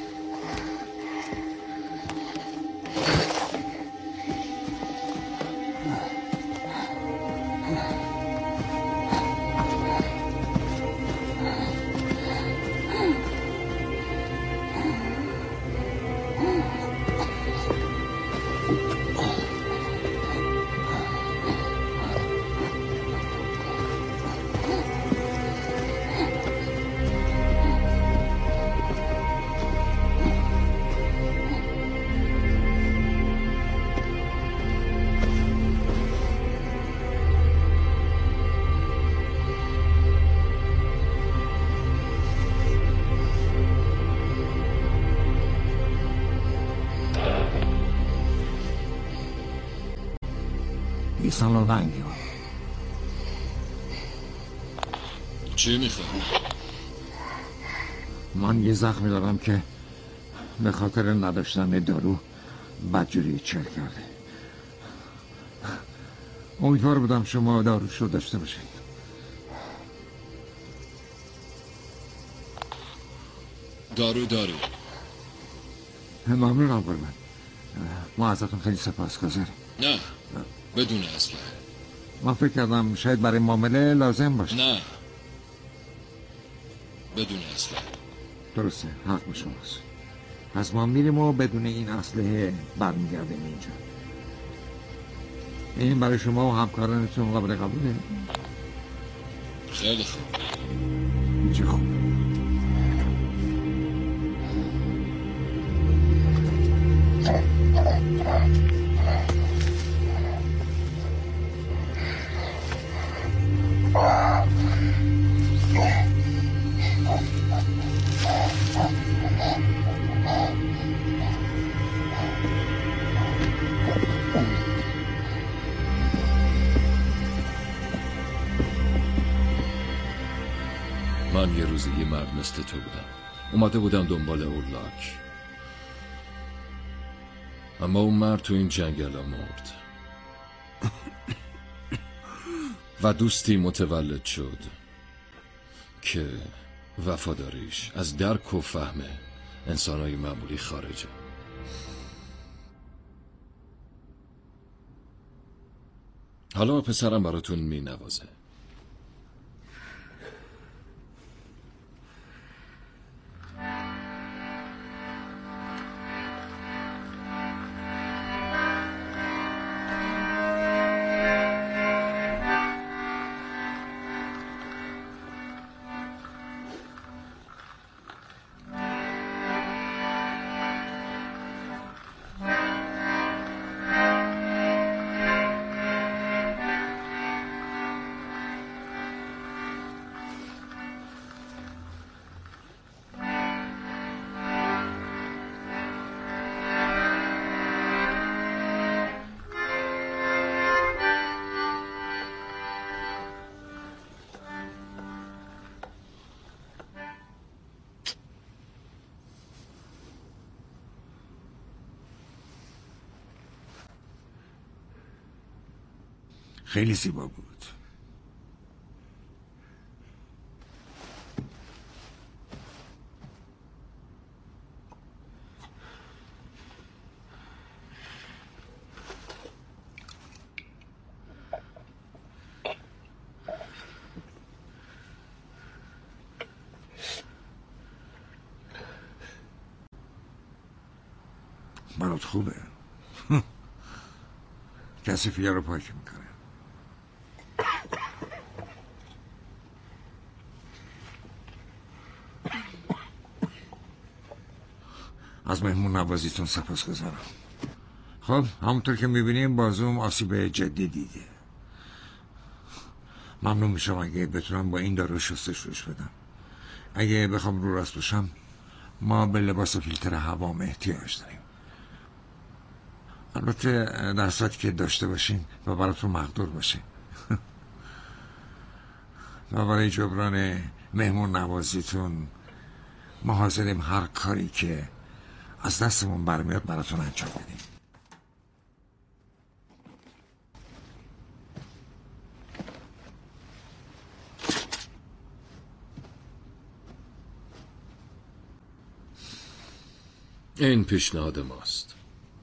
Speaker 5: سلام رنگی
Speaker 2: چی میخوای؟
Speaker 5: من یه زخمی دارم که به خاطر نداشتن دارو بدجوری چل کرده. امیدوار بودم شما داروش رو داشته باشید.
Speaker 2: دارو
Speaker 5: ممنونم قربان. ما ازتون خیلی سپاسگزاریم.
Speaker 2: نه بدون اسلحه.
Speaker 5: من فکر کردم شاید برای معامله لازم باشه.
Speaker 2: نه بدون اسلحه.
Speaker 5: درسته، حق با شماست. پس ما میریم و بدون این اسلحه برمیگردیم اینجا. این برای شما و همکارانتون قابل قبوله؟
Speaker 2: خیلی خوب.
Speaker 5: چه خوب.
Speaker 2: من یه روزی یه مرد مثل تو بودم. اومده بودم دنبال اورلاک، اما اون مرد تو این جنگل ها مرد و دوستی متولد شد که وفاداریش از درک و فهم انسانهای معمولی خارجه. حالا پسرم براتون می نوازه.
Speaker 5: خیلی زیبا بود. برات خوبه. کثیفی‌ها رو پاک میکنه. از مهمون نوازیتون سپاسگزارم. خب همونطور که میبینیم بازوم آسیب جدی دیده. ممنون میشم اگه بتونم با این دارو شستشویش بدم. اگه بخوام رو راست باشم ما به لباس فیلتر هوام احتیاج داریم. البته در صورتی که داشته باشین و براتون مقدور باشه. و برای جبران مهمون نوازیتون ما حاضریم هر کاری که از دستمون برمیاد براتون انجام بدیم.
Speaker 2: این پیشنهاد ماست.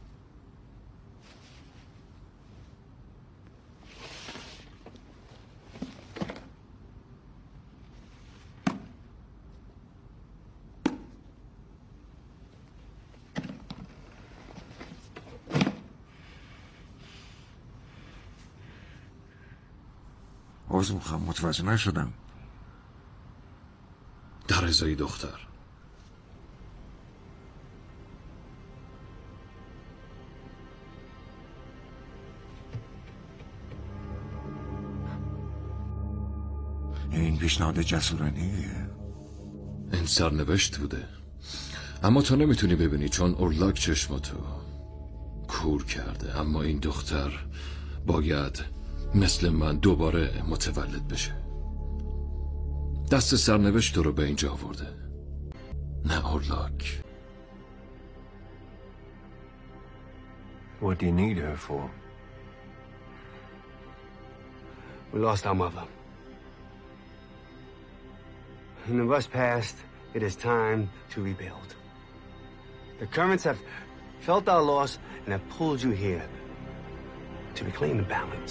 Speaker 5: عوض میخوام متوجه نشدم.
Speaker 2: در ازای دختر.
Speaker 5: این پیشنهاد جسورانیه.
Speaker 2: این سرنوشت بوده، اما تو نمیتونی ببینی چون اورلاک چشماتو کور کرده. اما این دختر باید مثل من دوباره متولد بشه. دست سرنوشت تو رو به اینجا آورده، نه اورلاک.
Speaker 6: What do you need her for?
Speaker 7: We lost our mother. In the rust past, it is time to rebuild. The currents have felt our loss and have pulled you here to reclaim the balance.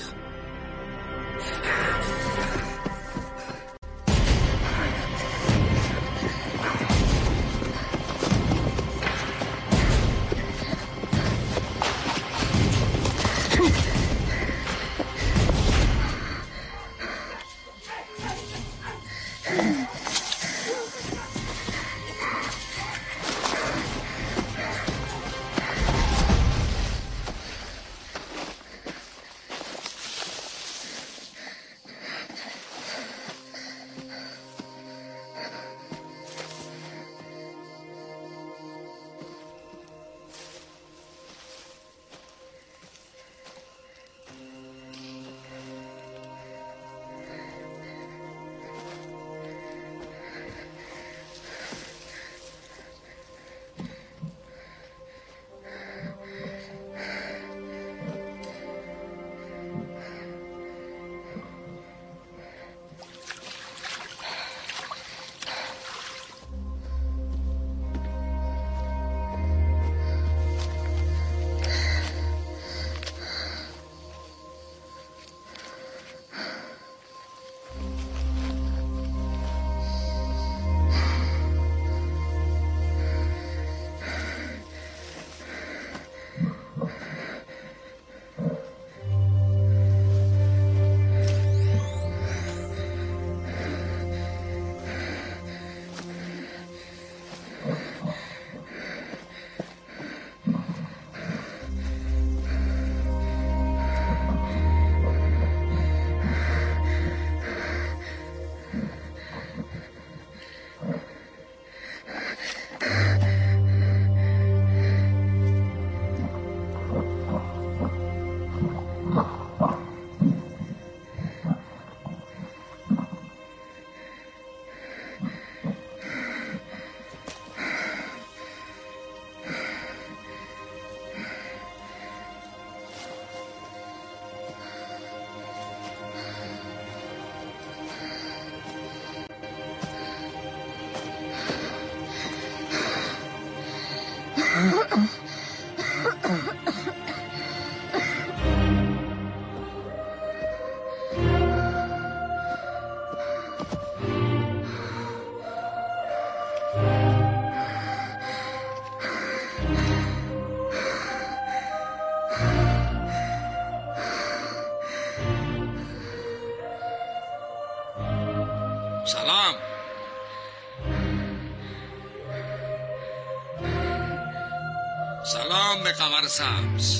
Speaker 5: به قمر سبز.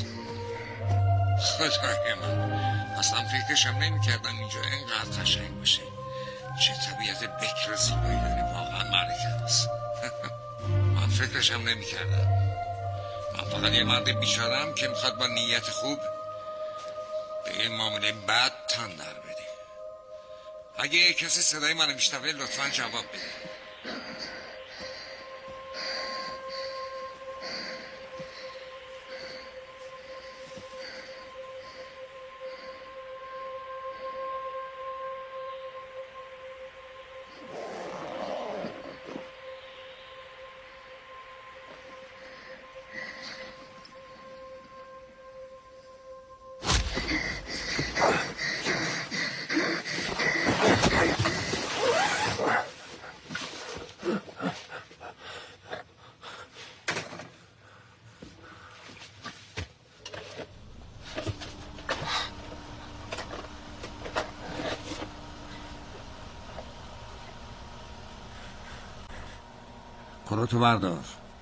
Speaker 5: خدای من، اصلا فکرشم نمی کردم اینجا اینقدر قشنگ باشه. چه طبیعت بکر زیبایی داره، واقعا معرکه است. من فکرشم نمی کردم. من فقط یه مرد بیچاره‌ام که میخواد با نیت خوب به این معامله بد تن در بده. اگه کسی صدای منو میشنوه لطفا جواب بده. کلاتو بردار.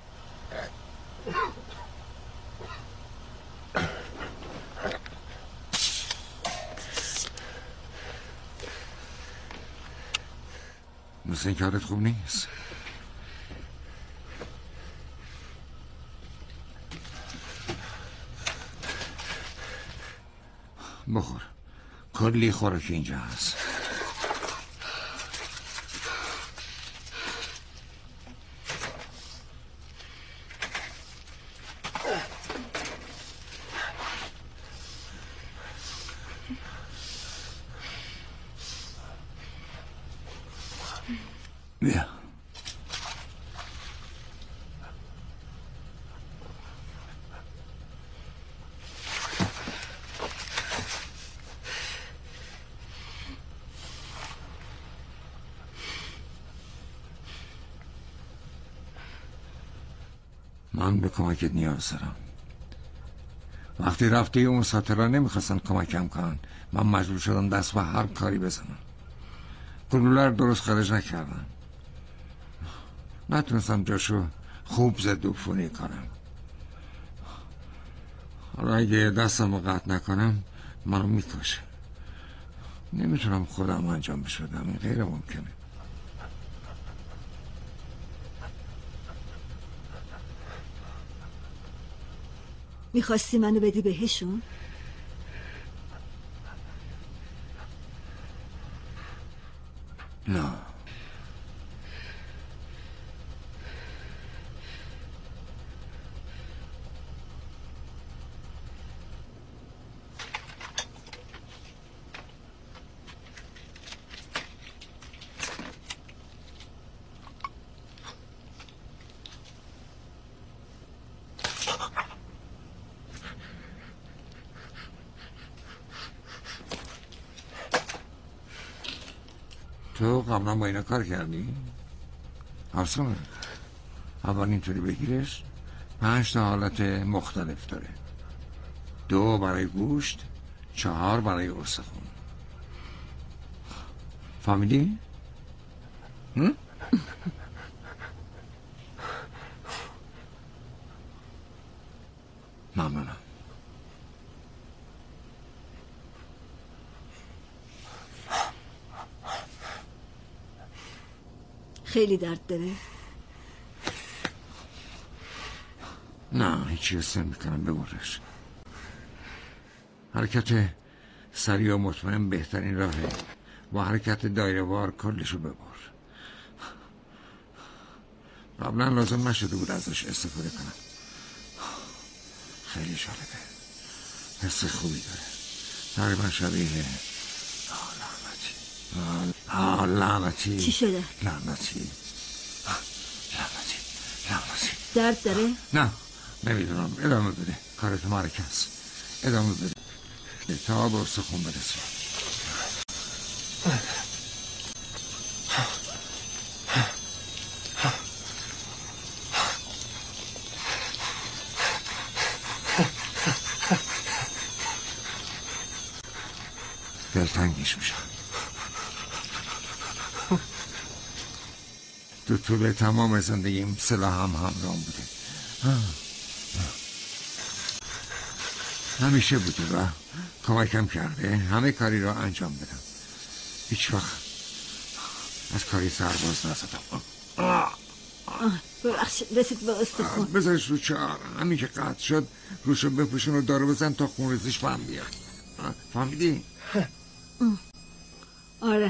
Speaker 5: مثل این کارت خوب نیست. بخور، کلی خوراک اینجا هست. بیا. من به کمکت نیاز دارم. وقتی رفتی اون ساترها نمیخواستن کمکم کنن، من مجبور شدم دست به هر کاری بزنم. گلوله رو درست خارج نکردم. نتونستم جاشو خوب ضد عفونی کنم. حالا اگه دستم رو قطع نکنم منو میکشه. نمیتونم خودم انجام بشدم، این غیر ممکنه.
Speaker 1: میخواستی منو بدی بهشون؟
Speaker 5: نه. تو قبلا با اینا کار کردی؟ حسنه. اول اینطوری بگیرش 5 تا حالت مختلف داره. 2 برای گوشت، 4 برای استخون. فهمیدی؟ ممنونم.
Speaker 1: خیلی درد داره؟
Speaker 5: نه هیچی حس نمی‌کنم، ببرش. حرکت سریع و مطمئن بهترین راهه. با حرکت دایره وار کلشو ببر. قبلا لازم نشده بود ازش استفاده کنم. خیلی جالبه. حس خوبی داره. تقریبا شبیه لعنتی.
Speaker 1: چی شده؟
Speaker 5: لعنتی.
Speaker 1: درد داره؟
Speaker 5: نه نمیدونم. ادامه بده، کارت معرکه است. ادامه بده تا به استخون برسه. دلتنگیش میشم. تو طول تمام زندگیم سلاحم همراهم بوده. همیشه بوده و کمکم کرده همه کاری را انجام بدم. هیچ وقت از کاری سرباز نزدم.
Speaker 1: ببخشید رسید به استخوان.
Speaker 5: بذارش رو چهار، همین که قطع شد روشو بپوشون و دارو بزن تا خونریزیش فهم بیاد. فهمیدی؟
Speaker 1: آره.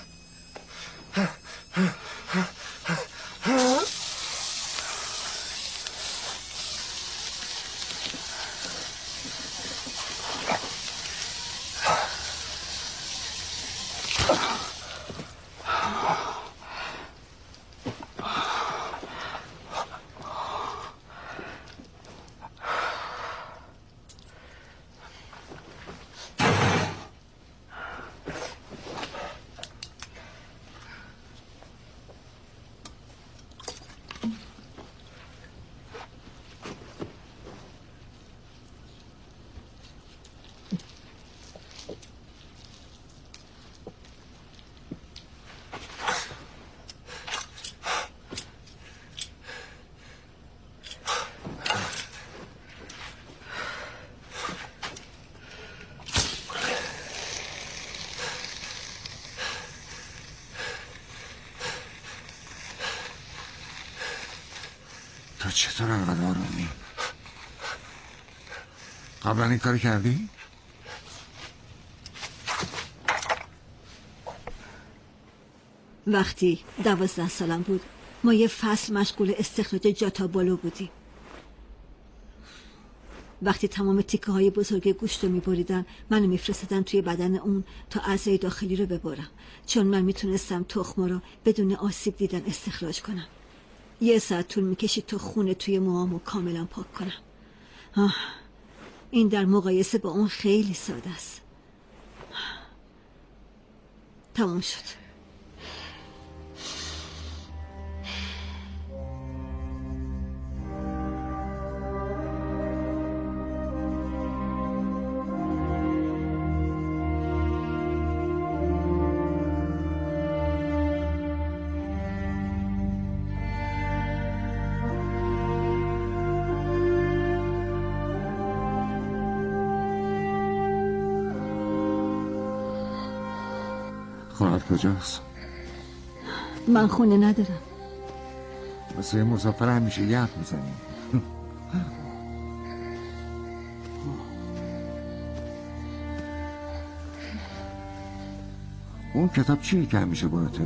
Speaker 5: تو چطور انقدر آرومی؟ قبلا این کاری کردی؟
Speaker 1: وقتی 12 سالم بود ما یه فصل مشغول استخراج جاتابالو بودیم. وقتی تمام تیکه های بزرگ گوشت رو میبریدن منو میفرستدن توی بدن اون تا اعضای داخلی رو ببرم، چون من میتونستم تخم رو بدون آسیب دیدن استخراج کنم. 1 ساعت طول میکشید تا خون توی موامو کاملا پاک کنم. این در مقایسه با اون خیلی ساده است. تمام شد.
Speaker 5: خونت کجاست؟
Speaker 1: من خونه ندارم.
Speaker 5: واسه مسافر همیشه یه حرف میزنی. اون کتاب چیه که همیشه باهاته؟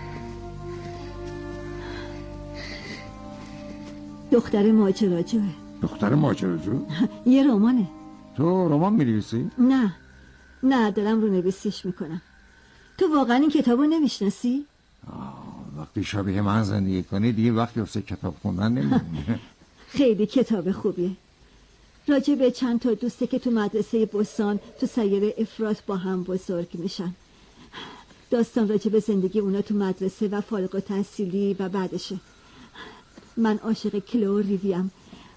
Speaker 1: دختر ماجراجوه.
Speaker 5: دختر ماجراجو؟
Speaker 1: یه رمانه.
Speaker 5: تو رمان می‌نویسی؟
Speaker 1: نه دارم رو نویسیش میکنم. تو واقعا این کتابو نمیشناسی؟
Speaker 5: وقتی شبیه من زندگی کنی دیگه وقتی واسه کتاب خوندن نمیمونه.
Speaker 1: خیلی کتاب خوبیه. راجع به چند تا دوسته که تو مدرسه بستان تو سیاره افراط با هم بزرگ میشن. داستان راجع به زندگی اونا تو مدرسه و فارغ التحصیلی و بعدشه. من عاشق کلو ریویم.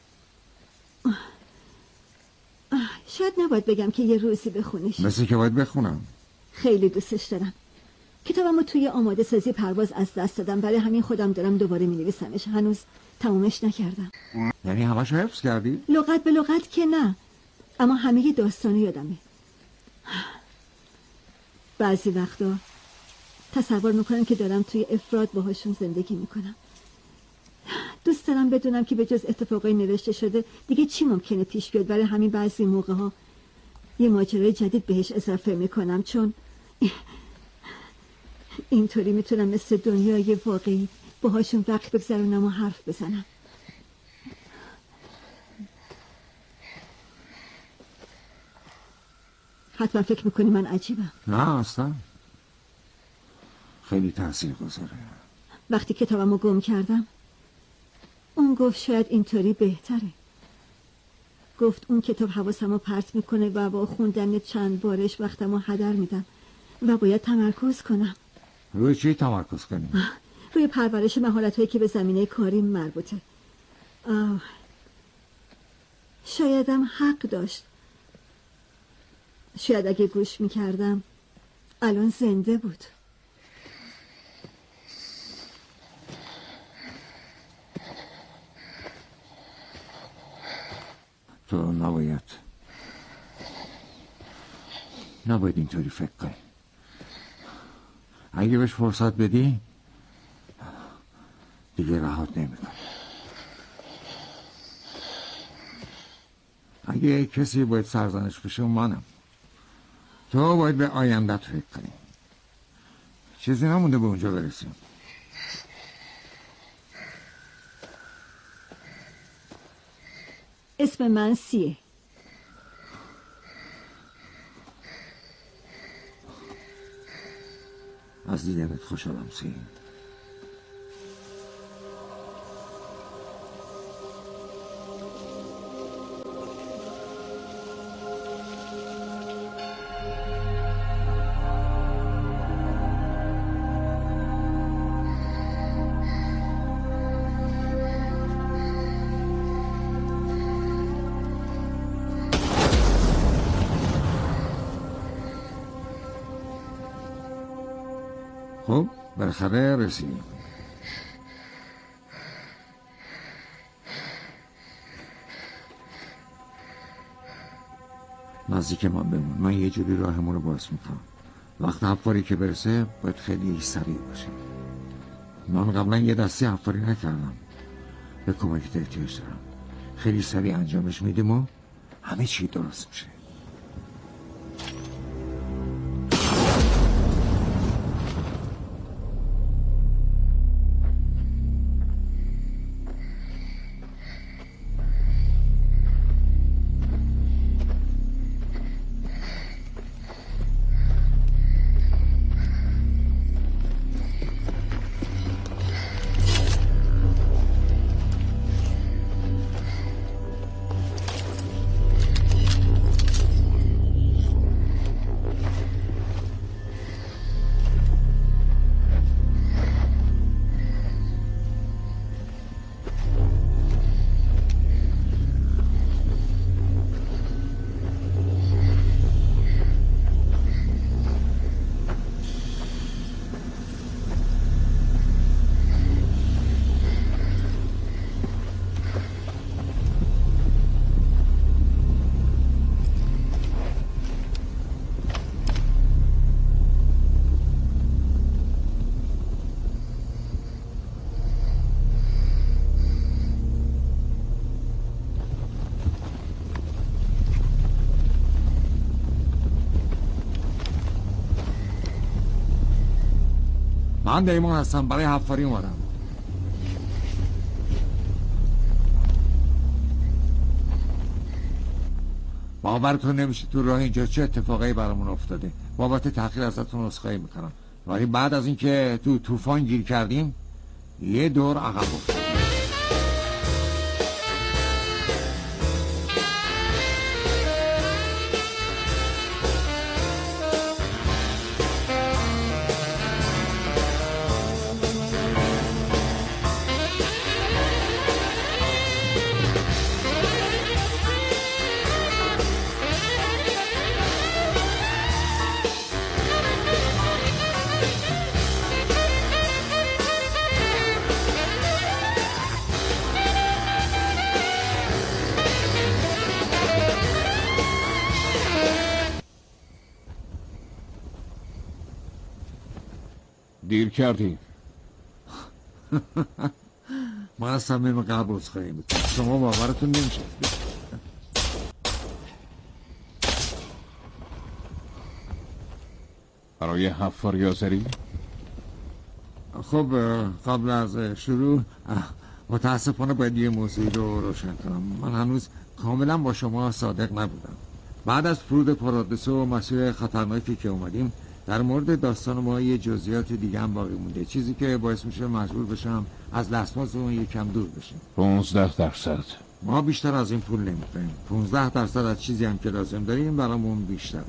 Speaker 1: شاید نباید بگم که یه روزی بخونیش.
Speaker 5: مثل که باید بخونم.
Speaker 1: خیلی دوستش دارم. کتابمو توی آماده سازی پرواز از دست دادم، برای همین خودم دارم دوباره می‌نویسمش. هنوز تمومش نکردم.
Speaker 5: یعنی همشو حفظ کردی؟
Speaker 1: لغت به لغت که نه، اما همه داستانی یادمه. بعضی وقتا تصور میکنم که دارم توی افراد باهاشون زندگی میکنم. دوست دارم بدونم که به جز اتفاقای نوشته شده دیگه چی ممکنه پیش بیاد. برای همین بعضی موقع‌ها یه ماجرای جدید بهش اضافه میکنم، چون اینطوری میتونم مثل دنیای واقعی باهاشون وقت بگذرونم و حرف بزنم. حتما فکر میکنی من عجیبم.
Speaker 5: نه اصلا، خیلی تأثیر گذاره.
Speaker 1: وقتی کتابمو گم کردم اون گفت شاید اینطوری بهتره. گفت اون کتاب حواسمو پرت میکنه و با خوندن چند بارش وقتمو هدر میدم و باید تمرکز کنم.
Speaker 5: روی چی تمرکز کنی؟
Speaker 1: روی پرورش مهارت‌هایی که به زمینه کاریم مربوطه. شایدم حق داشت. شاید اگه گوش میکردم الان زنده بود.
Speaker 5: تو نباید نباید اینطوری فکر کنی. اگه بهش فرصت بدی دیگه رهات نمی‌کنه. اگه کسی باید سرزنش بشه منم. تو باید به آیندت فکر کنی. چیزی نمونده به اونجا برسیم.
Speaker 1: اسم من سیه.
Speaker 5: از دیدنت خوشحالم سی. خب بالاخره رسیدیم. نزدیک من بمون. من یه جوری راهمون رو باز میکنم. وقت حفاری که برسه باید خیلی سریع باشه. من قبلا یه دستی حفاری نکردم. به کمکت احتیاج دارم. خیلی سریع انجامش میدیم و همه چی درست میشه. من دیمون هستم. برای حفاری اومدم. باورتون نمیشه تو راه اینجا چه اتفاقایی برامون افتاده. بابت تأخیر ازتون عذرخواهی میکنم. ولی بعد از اینکه تو طوفان گیر کردیم یه دور عقب افتادیم.
Speaker 3: دیر کردی.
Speaker 5: من از صمیم قلب عذرخواهی میکنم. شما باورتون نمیشه.
Speaker 3: برای حفاری آذری؟
Speaker 5: خب قبل از شروع متاسفانه باید یه موضوعی رو روشن کنم. من هنوز کاملا با شما صادق نبودم. بعد از فرود پارادیسو و مسیر خطرناکی که اومدیم در مورد داستان ما یه جزئیات دیگه هم باقی مونده. چیزی که باعث میشه مجبور بشم از لسماسمون یکم دور بشیم.
Speaker 3: 15%.
Speaker 5: ما بیشتر از این پول نمیخوایم. 15% از چیزی هم که لازم داریم برامون بیشتره.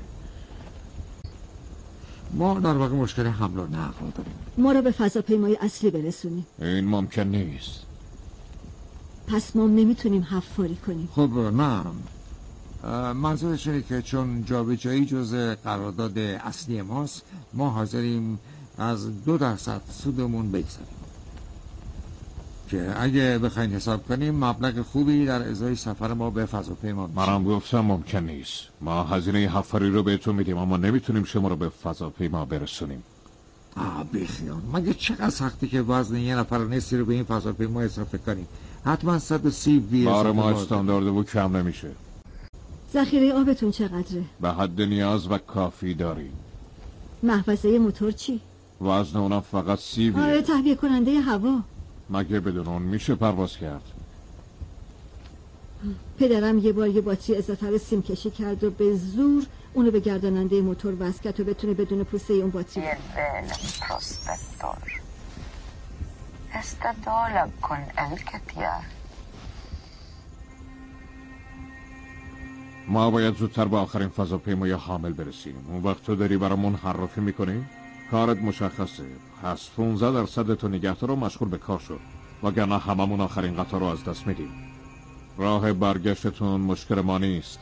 Speaker 5: ما در واقع مشکل حمل و نقل داریم.
Speaker 1: ما رو به فضاپیمای اصلی برسونیم.
Speaker 3: این ممکن نیست.
Speaker 1: پس ما نمیتونیم حفاری کنیم.
Speaker 5: خب نه، منظورش اینه که چون جابجایی جزء قرارداد اصلی ماست، ما حاضریم از 2% سودمون بگذاریم. که اگه بخواین حساب کنیم مبلغ خوبی در ازای سفر ما به فضاپیما میشه.
Speaker 2: منم گفتم ممکن نیست. ما هزینه حفاری رو بهتون میدیم اما نمیتونیم شما رو به فضاپیما برسونیم.
Speaker 5: بیخیال، مگه چقدر سختی که وزن یه نفر نصفی رو به این فضاپیما اضافه کنیم. حتما 130 وی
Speaker 2: بار ما استاندارد و کم نمیشه.
Speaker 1: ذخیره آبتون چقدره؟
Speaker 2: به حد نیاز و کافی داریم.
Speaker 1: محفظه موتور چی؟
Speaker 2: وزن اونم فقط 30 ویه.
Speaker 1: آره، تهویه کننده هوا.
Speaker 2: مگه بدون اون میشه پرواز کرد؟
Speaker 1: پدرم یه بار یه باتری اضافه رو سیم کشی کرد و به زور اونو به گرداننده موتور وصل کرد و بتونه بدون پوسته اون باتری.
Speaker 2: ما باید زودتر به آخرین فضاپیمای حامل برسیم. اون وقت تو داری برامون حرفی میکنی؟ کارت مشخصه. پس 15% تو نگهدار رو مشغول به کار شد، وگرنه هممون آخرین قطار رو از دست میدیم. راه برگشتتون مشکل ما نیست.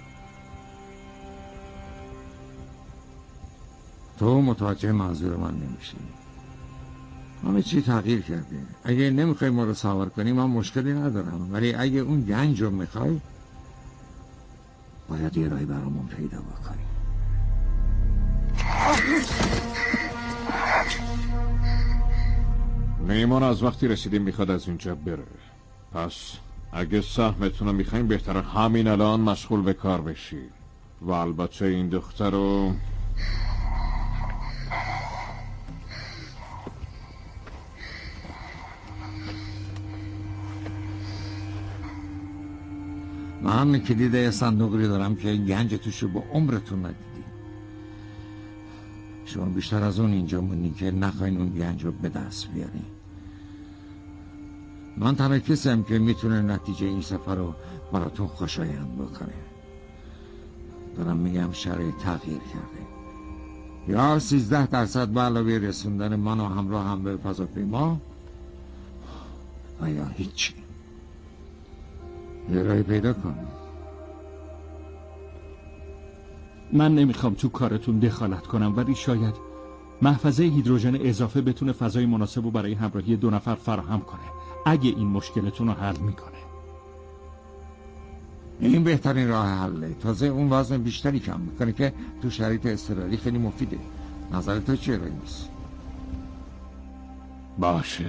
Speaker 5: تو متوجه منظور من نمیشی. همه چی تغییر کرده. اگه نمیخوای ما رو سوار کنی من مشکلی ندارم، ولی اگه اون گنج رو میخوای باید یه راهی برامون پیدا بکنی.
Speaker 2: میمون از وقتی رسیدیم میخواد از اینجا بره. پس اگه سهمتون رو میخوایم بهتره همین الان مشغول به کار بشی. و البته این دختر رو
Speaker 5: من کلید یه صندوقی دارم که گنج توشو با عمرتون ندیدی. شما بیشتر از اون اینجا موندی که نخواین اون گنج رو به دست بیاری. من تنها کسیم که میتونه نتیجه این سفر رو براتون خوشایند بکنه. دارم میگم شرایط تغییر کرده. یا 13% به علاوه رسوندن من و همراه هم به فضاپیما و یا هیچی. یه راهی پیدا کن.
Speaker 8: من نمیخوام تو کارتون دخالت کنم، ولی شاید محفظه هیدروژن اضافه بتونه فضای مناسب رو برای همراهی 2 نفر فراهم کنه. اگه این مشکلتون رو حل میکنه.
Speaker 5: این بهترین راه حله. تازه اون وزن بیشتری کم میکنه که تو شرایط اضطراری خیلی مفیده. نظر تو چیه رئیس؟
Speaker 2: باشه.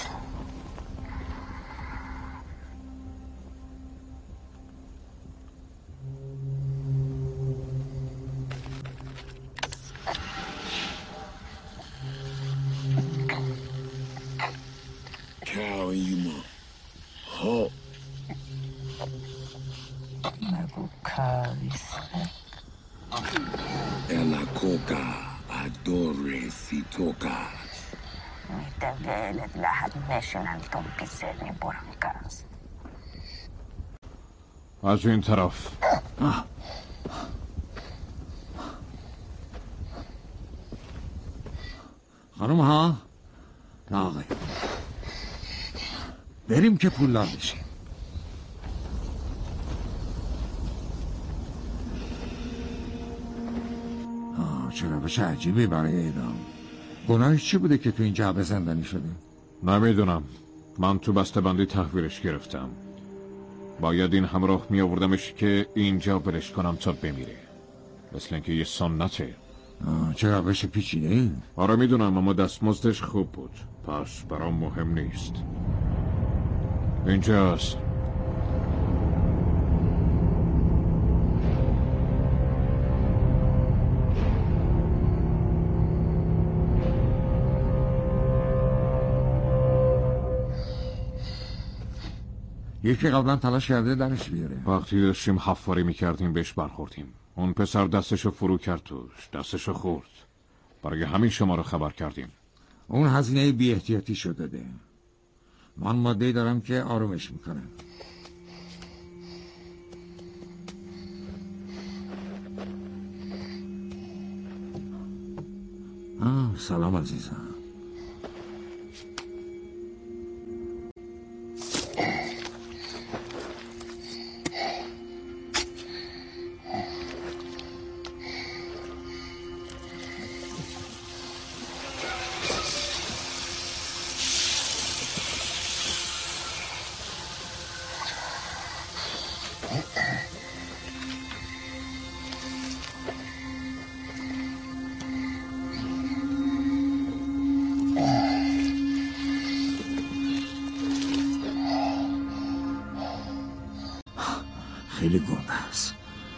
Speaker 9: Ela coca adore si toca.
Speaker 10: متولد لحد نشونمتون پیسرنی برانکاز.
Speaker 2: از این طرف.
Speaker 5: خانم ها آقای بریم که پولدار بشیم. چه روش عجیبی برای اعدام. گناهش چی بوده که تو این جعبه زندانی شده؟
Speaker 2: نمیدونم. من تو بسته‌بندی تحویلش گرفتم. باید این همراه می آوردمش که اینجا برش کنم تا بمیره. مثل اینکه یه سنته.
Speaker 5: چه روش پیچیده ای؟
Speaker 2: آره میدونم، اما دستمزدش خوب بود. پس برام مهم نیست. اینجاست.
Speaker 5: یکی قبلا تلاش کرده درش بیاره.
Speaker 2: وقتی داشتیم حفاری میکردیم بهش برخوردیم. اون پسر دستشو فرو کرد توش. دستشو خورد. برای همین شما رو خبر کردیم.
Speaker 5: اون هزینه بی احتیاطی شده داده. من ماده‌ای دارم که آرومش میکنه. سلام عزیزم. خیلی گنده است.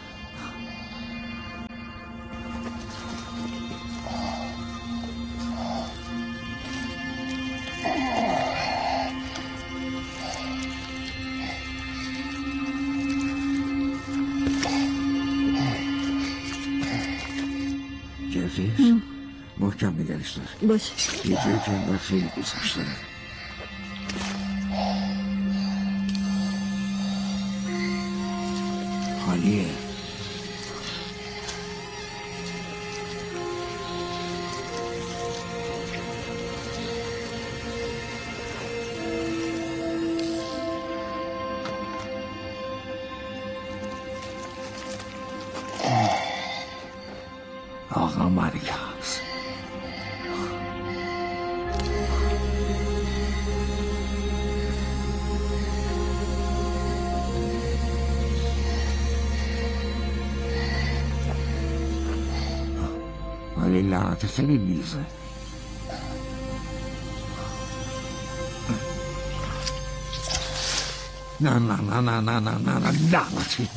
Speaker 5: جفیس محکم نگرش دار.
Speaker 1: باشه.
Speaker 5: یه جایی که انگار خیلی دوستش داره. خالیه. آقا ماریکاس ولی لعنت خیلی لیزه. نه نه نه نه نه نه نه نه لعنتی.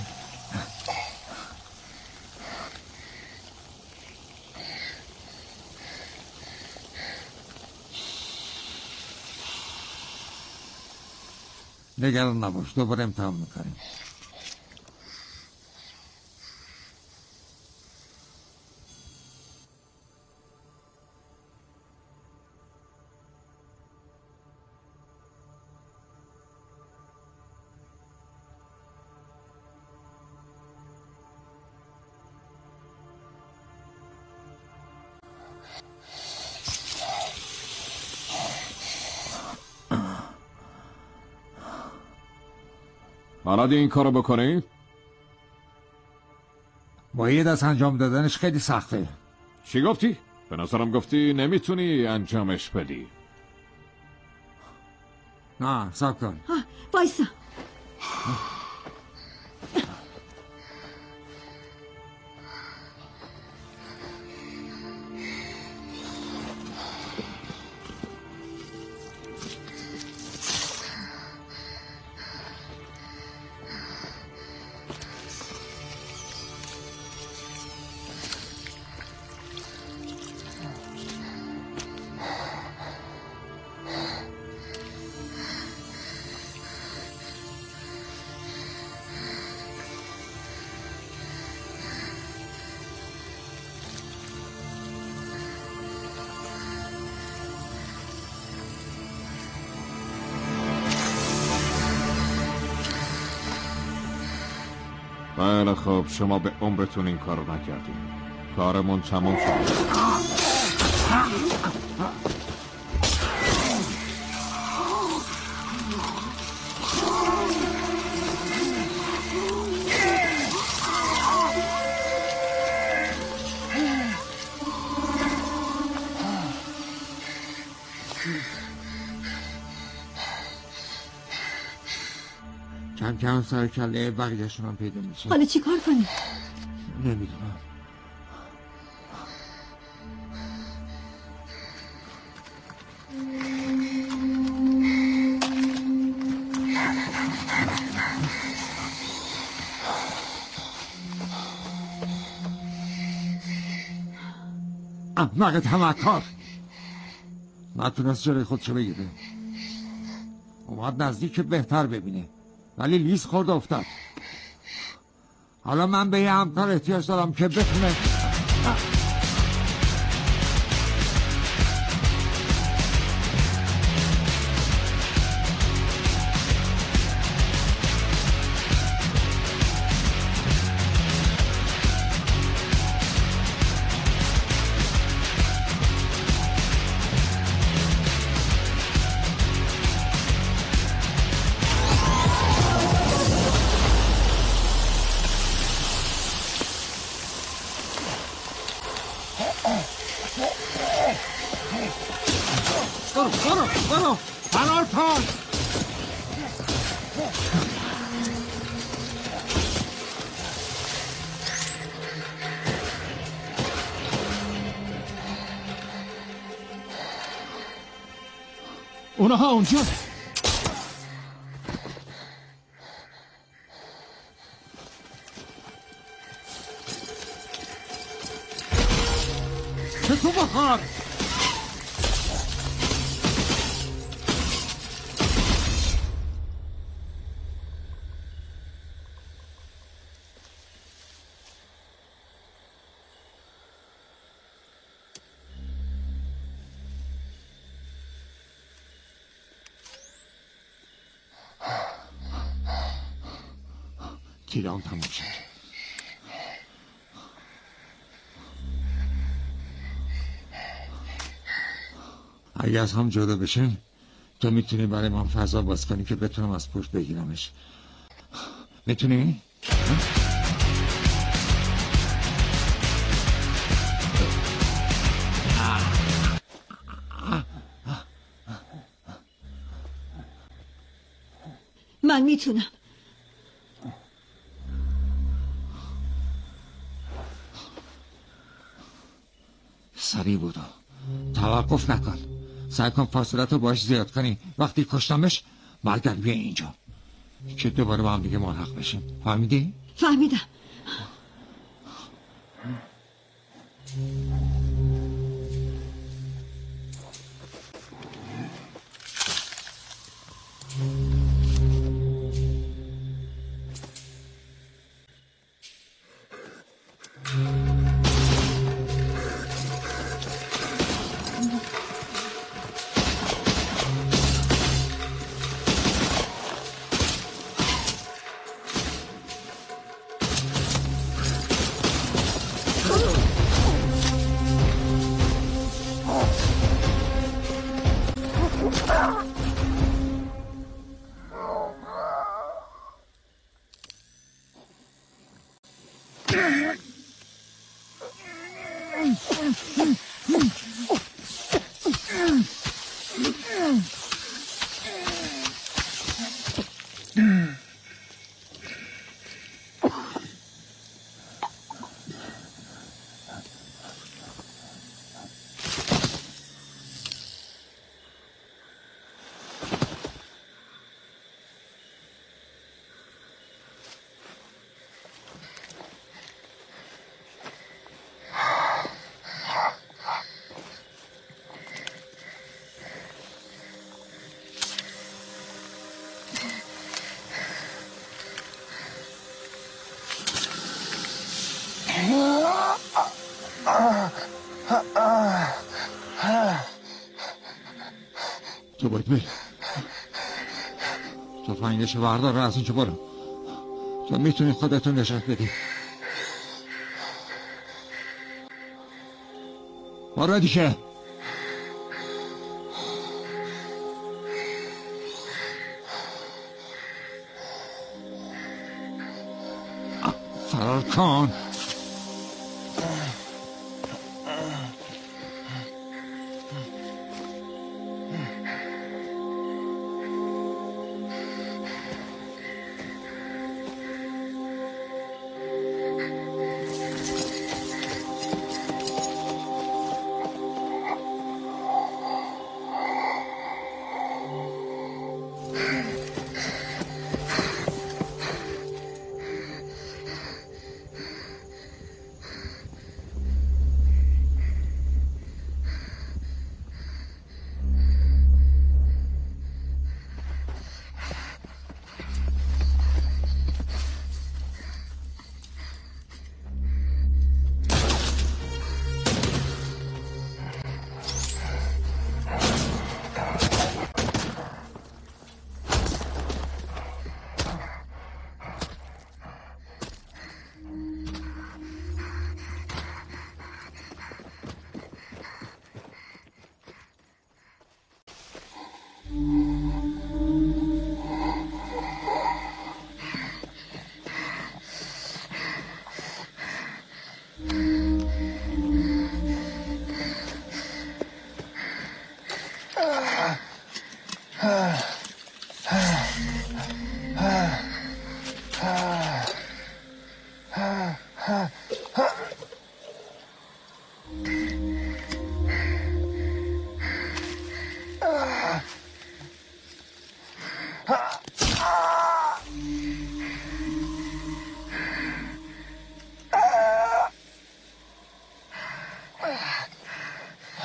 Speaker 5: نگران نباش، دوباره امتحان میکنیم.
Speaker 8: بلدی این کارو بکنی؟
Speaker 5: با یه دست انجام دادنش خیلی سخته.
Speaker 8: چی گفتی؟ به نظرم گفتی نمیتونی انجامش بدی.
Speaker 5: نه صبر کن.
Speaker 1: وایسا.
Speaker 8: بله خب شما به عمرتون این کارو نکردید. کارمون تموم شد.
Speaker 5: کم کم سر کله بقیه‌شون هم پیدا میشه.
Speaker 1: حالا چی کار کنی؟
Speaker 5: نمیدونم. احمق تمکار نتونست جلوی خودشو بگیره. اومد نزدیک بهتر ببینه ولی لیز خورد افتاد. حالا من به یه همکار احتیاج دارم که بتونه برو فرار کن.
Speaker 8: اونها اونجا.
Speaker 5: تو بخور. تیرام تموم شد. اگه از هم جدا بشیم تو میتونی برای من فضا باز کنی که بتونم از پشت بگیرمش. میتونی؟
Speaker 1: من میتونم.
Speaker 5: سریع بودو، توقف نکن، سعی کن فاصلت رو باش زیاد کنی. وقتی کشتمش برگرد بیا اینجا که دوباره با هم دیگه ملحق بشیم. فهمیدی؟
Speaker 1: فهمیدم.
Speaker 5: تو باید بری. تفنگشو بردار و از اینجا برو. تو میتونی خودتون نشان بدی. برو دیگه. فرار کن.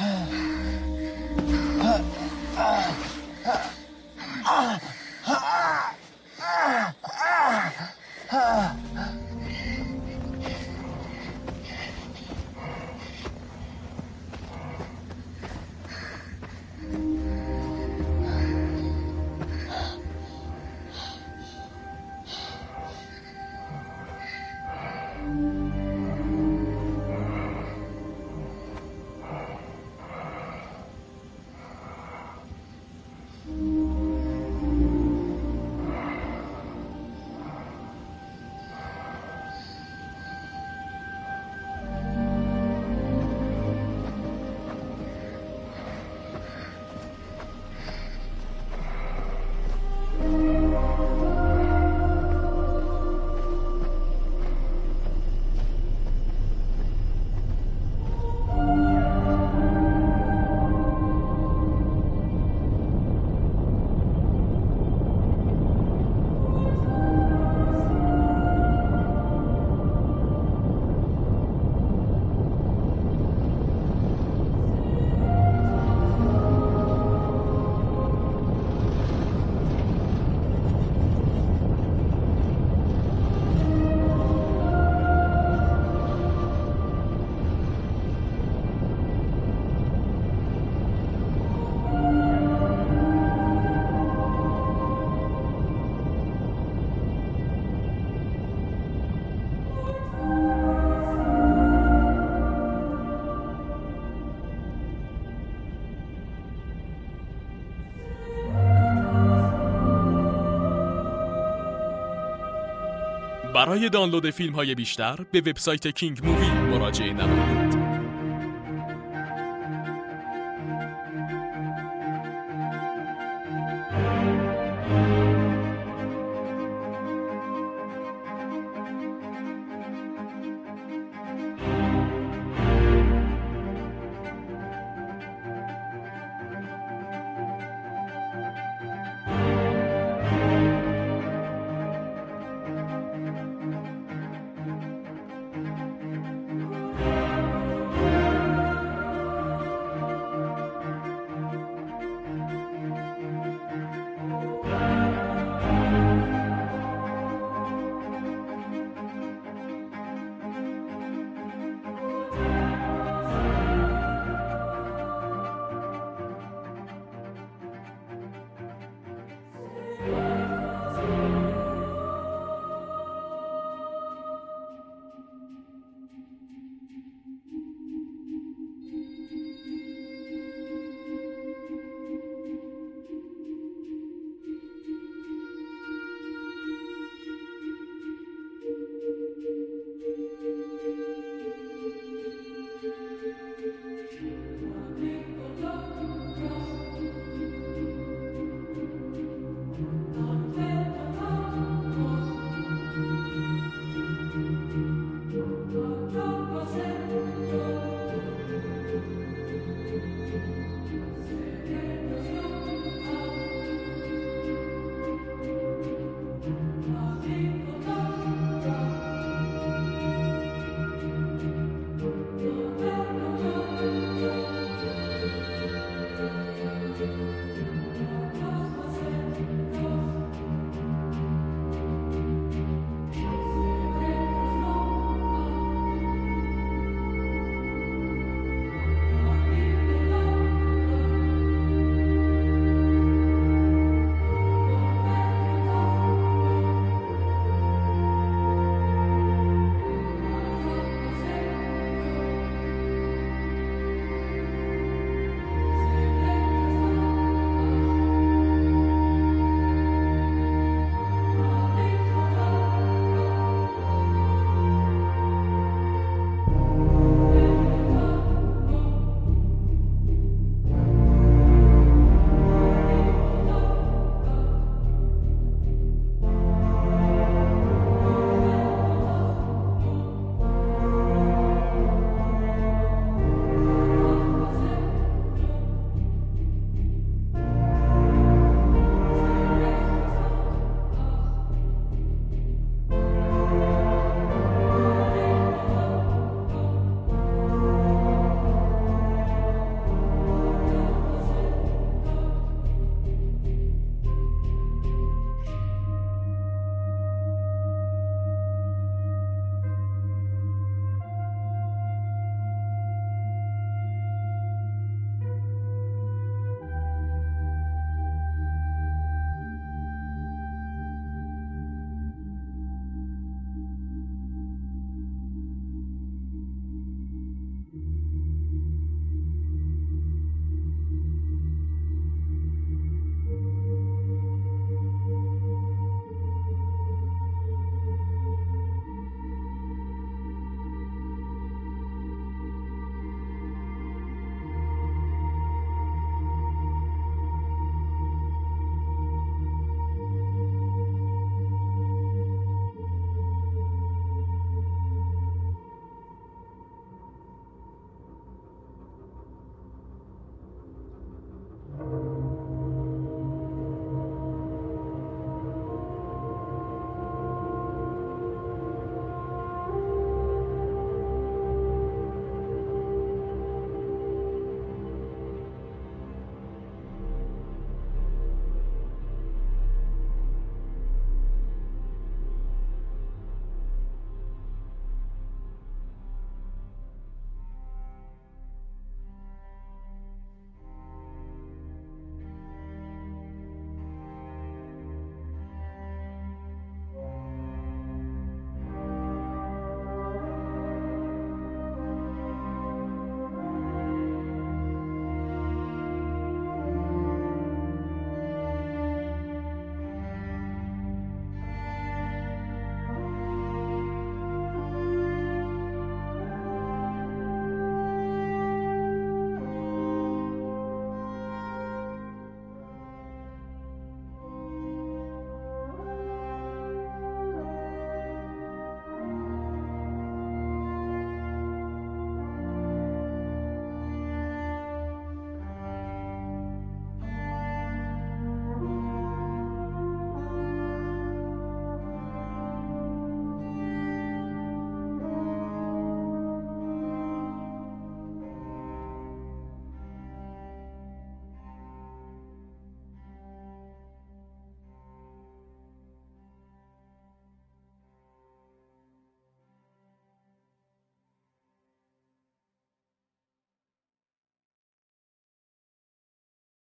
Speaker 3: برای دانلود فیلم‌های بیشتر به وبسایت کینگ مووی مراجعه نمایید.